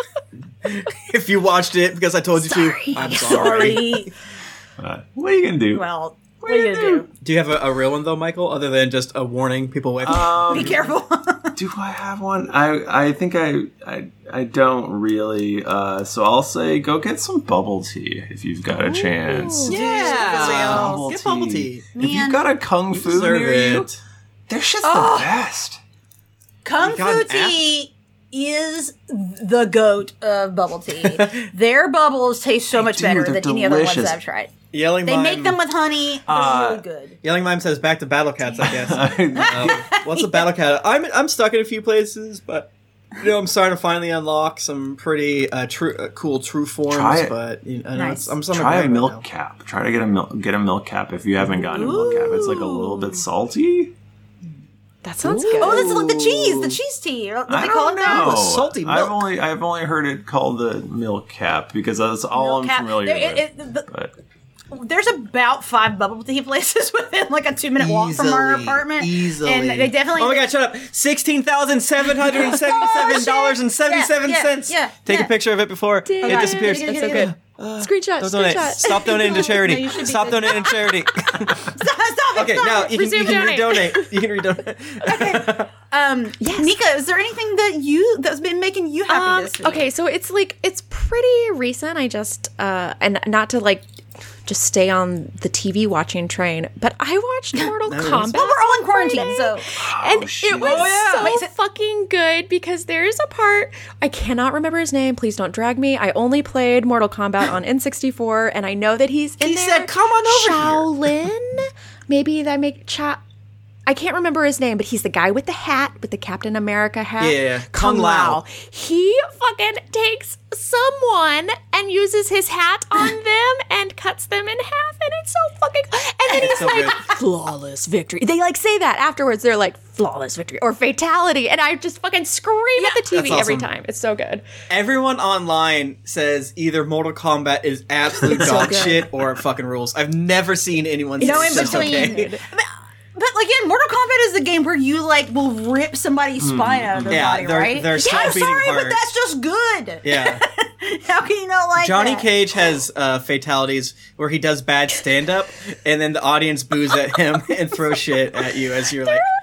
If you watched it because I told you to, I'm sorry. Sorry. What are you gonna do? Well, what are you gonna do? Do you have a real one though, Michael, other than just a warning people with? Be careful. Do I have one? I think I don't really. So I'll say go get some bubble tea if you've got a chance. Yeah. Bubble Get bubble tea. If you've got a kung fu Deserve near you, it. their shit's the best. Kung You got Fu an tea is the goat of bubble tea. Their bubbles taste so much do, better they're than any other ones delicious. I've tried. Yelling They Mime, make them with honey. They're really good. Yelling Mime says back to Battle Cats, I guess. What's a Battle Cat? I'm stuck in a few places, but I'm starting to finally unlock some pretty cool true forms. Try it. But Nice. I'm Try a right milk now. cap. Try to get a milk cap if you haven't gotten a milk cap. It's like a little bit salty. That sounds good. Oh, that's like the cheese tea. What I they call don't it that? know. Salty milk. I've only heard it called the milk cap because that's all Milk I'm cap. familiar with. But There's about 5 bubble tea places within like a 2-minute walk from our Easily, apartment. easily. And they definitely. Oh my god, shut up! $16,777.77. Yeah. Take a picture of it before it Dang. disappears. That's so good. Screenshot. Don't donate. Screenshot. Stop donating to No, charity. you should be Stop good. donating to charity. Stop Okay, it, stop now it. you can Resume donate. redonate. You can redonate. Yes. Nika, is there anything that's been making you happy this week? Okay, so it's pretty recent. I just and not to like just stay on the TV watching train, but I watched Mortal Kombat. Well, we're all in quarantine, so And shit. it was Oh, yeah. so Wait, so- fucking good because there's a part I cannot remember his name. Please don't drag me. I only played Mortal Kombat on N64, and I know that he's in He there. said, "Come on over here." Shaolin. Maybe that make I can't remember his name, but he's the guy with the hat, with the Captain America hat. Yeah, Kung Kung Lao. Lao. He fucking takes someone and uses his hat on them and cuts them in half, and it's so fucking. And then he's so like, good. flawless victory. They like say that afterwards. They're like, flawless victory or fatality, and I just fucking scream at the TV That's every awesome. time. It's so good. Everyone online says either Mortal Kombat is absolute dog good. shit or it fucking rules. I've never seen anyone say no in that's between. okay. But again, Mortal Kombat is the game where you like will rip somebody's spine out of their Yeah, body, they're- right? they're still I'm beating sorry, heart. but that's just good. Yeah. How can you not like Johnny that? Cage has fatalities where he does bad stand up and then the audience boos at him and throws shit at you as you're like,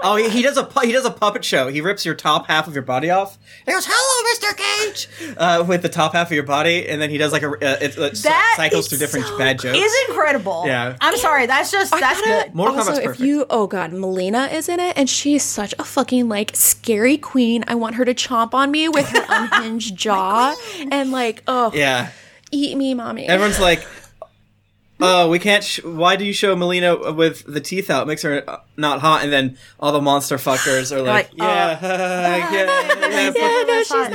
Oh, he does a puppet show. He rips your top half of your body off. He goes, "Hello, Mr. Cage," with the top half of your body, and then he does like it cycles through different bad jokes. It's incredible. Yeah. I'm sorry. That's good. Mortal also, Kombat's if perfect. you, oh god, Melina is in it, and she's such a fucking like scary queen. I want her to chomp on me with her unhinged jaw, and like, oh, Yeah. eat me, mommy. Everyone's like, "Oh, we can't. Why do you show Melina with the teeth out? It makes her not hot." And then all the monster fuckers are like, Like, yeah, no, she's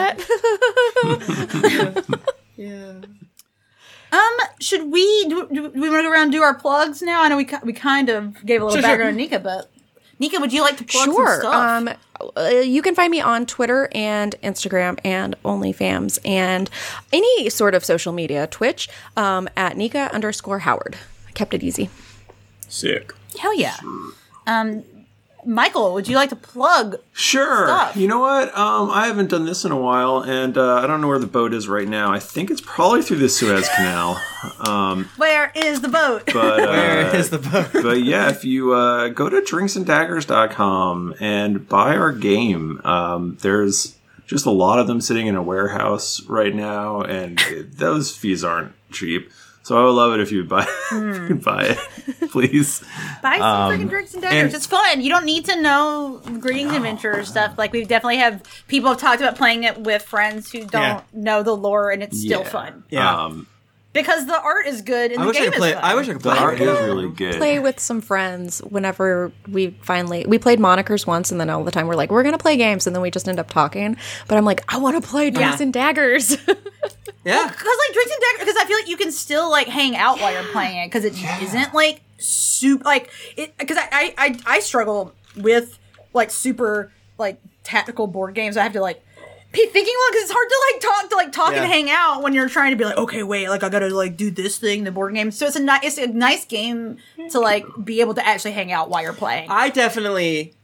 not hot. yeah. Should we do we want to go around and do our plugs now? I know we kind of gave a little Sure. background on Nika, but Nika, would you like to plug some Sure. stuff? You can find me on Twitter and Instagram and OnlyFans and any sort of social media, Twitch, at Nika_Howard. I kept it easy. Sick. Hell yeah. Michael, would you like to plug? Sure. Stuff. You know what? I haven't done this in a while, and I don't know where the boat is right now. I think it's probably through the Suez Canal. Where is the boat? But Where is the boat? but yeah, if you go to drinksanddaggers.com and buy our game, there's just a lot of them sitting in a warehouse right now, and those fees aren't cheap. So I would love it if you would buy, buy it, please. Buy some freaking drinks and daggers. and- It's fun. You don't need to know Greetings Adventure stuff. Like, we definitely have people have talked about playing it with friends who don't know the lore, and it's still fun. Yeah. Because the art is good and I the wish I game could play. is fun. I wish I could The play. art it. is really good. Play with some friends whenever we played Monikers once, and then all the time we're like, we're gonna play games, and then we just end up talking. But I'm like, I want to play Drinks and Daggers. Yeah. Because, like, Drinks and Daggers, because I feel like you can still, like, hang out while you're playing it, because it isn't, like, super, like, because I struggle with, like, super, like, tactical board games. I have to, like, be thinking, well, because it's hard to, like, talk Yeah. and hang out when you're trying to be like, okay, wait, like, I gotta, like, do this thing, the board game. So it's a nice game to, like, be able to actually hang out while you're playing. I definitely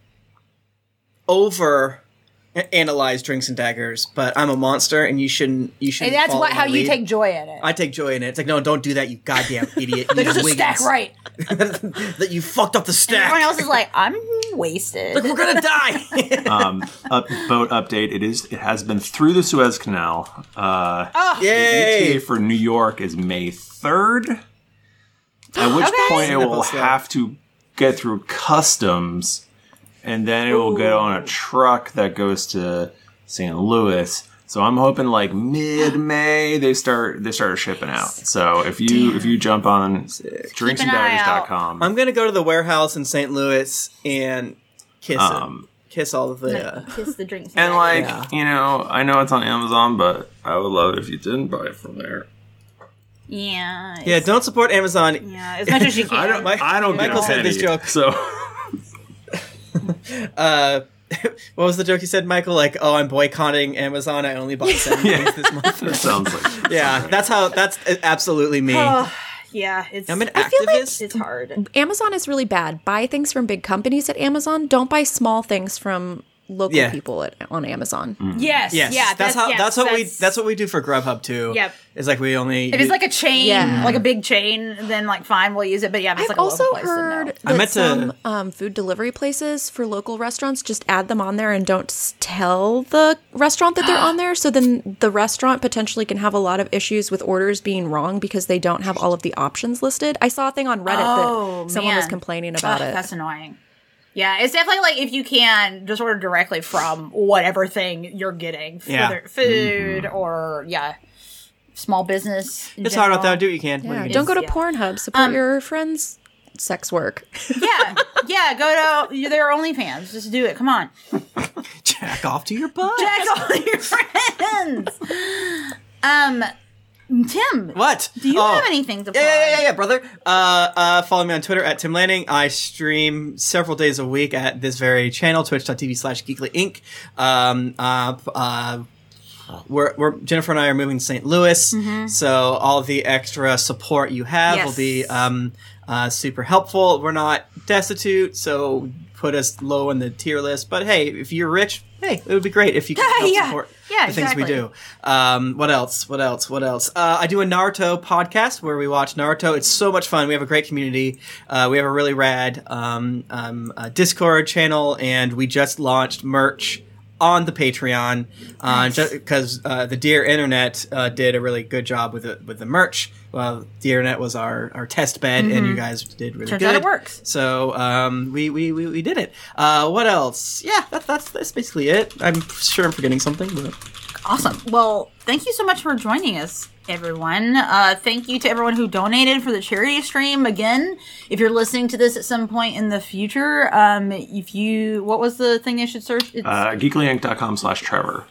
over analyze Drinks and Daggers, but I'm a monster, and you shouldn't. And that's follow how my you lead. take joy in it. I take joy in it. It's like, no, don't do that, you goddamn idiot. You There's a Wiggins. stack right. That you fucked up the stack. Everyone else is like, I'm wasted. We're gonna die. Boat update. It has been through the Suez Canal. Yay! ETA for New York is May 3rd. At which point it will have to get through customs, and then it will get on a truck that goes to St. Louis. So I'm hoping like mid-May they start shipping out. So if you jump on drinksanddaggers.com, I'm gonna go to the warehouse in St. Louis and kiss it. Kiss all of the. Kiss the drinks. and like Yeah. you know, I know it's on Amazon, but I would love it if you didn't buy it from there. Yeah. Yeah, don't support Amazon. Yeah, as much as you can. I don't get Michael a said penny, this joke. So What was the joke you said, Michael? Like, oh, I'm boycotting Amazon. I only bought 7 things this month. it sounds like Yeah, that's absolutely me. Yeah, it's. I'm an I feel like activist. It's hard. Amazon is really bad. Buy things from big companies at Amazon. Don't buy small things from local Yeah. people on Amazon. Yes. Yes, Yeah. that's what we do for Grubhub too. Yep. It's like we only. If it's like a chain, Yeah. like a big chain, then like fine, we'll use it. But yeah, if it's I've like a also local place, then heard no. I that meant to- some food delivery places for local restaurants just add them on there and don't tell the restaurant that they're on there. So then the restaurant potentially can have a lot of issues with orders being wrong because they don't have all of the options listed. I saw a thing on Reddit that someone was man. complaining about it. That's annoying. Yeah, it's definitely like if you can just order directly from whatever thing you're getting, Yeah. whether food or small business. in It's hard out general. there. Do what you can. What Yeah, do you don't go to yeah. Pornhub. Support your friends' sex work. Yeah, go to their OnlyFans. Just do it. Come on. do? Jack off to your butt. Jack all your friends. Tim, What? do you have anything to plug? Yeah, brother. Follow me on Twitter at Tim Lanning. I stream several days a week at this very channel, twitch.tv/geeklyinc. We're Jennifer and I are moving to St. Louis, so all the extra support you have will be super helpful. We're not destitute, so put us low on the tier list. But hey, if you're rich, hey, it would be great if you could help Yeah. support Yeah, the things we exactly. do. What else? I do a Naruto podcast where we watch Naruto. It's so much fun. We have a great community. We have a really rad Discord channel, and we just launched merch on the Patreon because the Dear Internet did a really good job with the merch. Well, Dear Internet was our test bed, and you guys did really Turns good. out it works. So we did it. What else? Yeah, that's basically it. I'm sure I'm forgetting something, but Awesome. Well, thank you so much for joining us, everyone. Thank you to everyone who donated for the charity stream. Again, if you're listening to this at some point in the future, what was the thing they should search? It's geeklyinc.com/Trevor.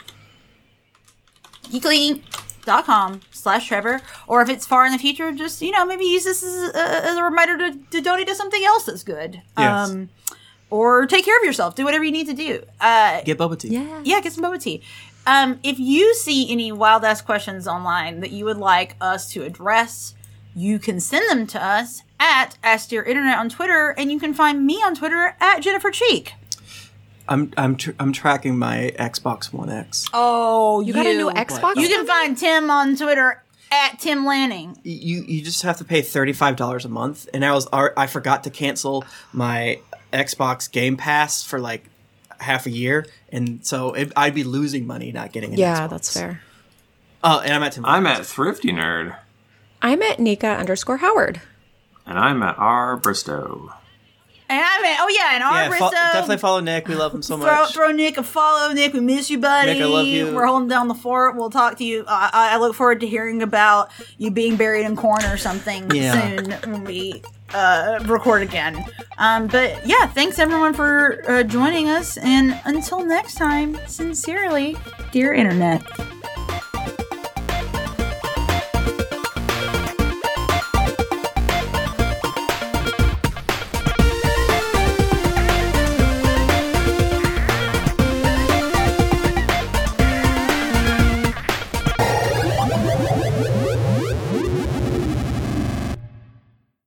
geeklyinc.com/Trevor. Or if it's far in the future, just, maybe use this as a reminder to donate to something else that's good. Yes. Or take care of yourself. Do whatever you need to do. get boba tea. Yeah, get some boba tea. If you see any wild-ass questions online that you would like us to address, you can send them to us at AskDearInternet on Twitter, and you can find me on Twitter at Jennifer Cheek. I'm tracking my Xbox One X. Oh, You got a new Xbox? You can find Tim on Twitter at Tim Lanning. You just have to pay $35 a month, and I forgot to cancel my Xbox Game Pass for like half a year, and so I'd be losing money not getting an Xbox. Yeah, that's fair. Oh, and I'm at Tim. I'm at Thrifty Nerd. I'm at Nika_Howard. And I'm at R. Bristow. And I'm at, and our Bristow. Definitely follow Nick. We love him so much. Throw Nick a follow. Nick, we miss you, buddy. Nick, I love you. We're holding down the fort. We'll talk to you. I look forward to hearing about you being buried in corn or something soon when we record again. But yeah, thanks everyone for joining us. And until next time, sincerely, Dear Internet.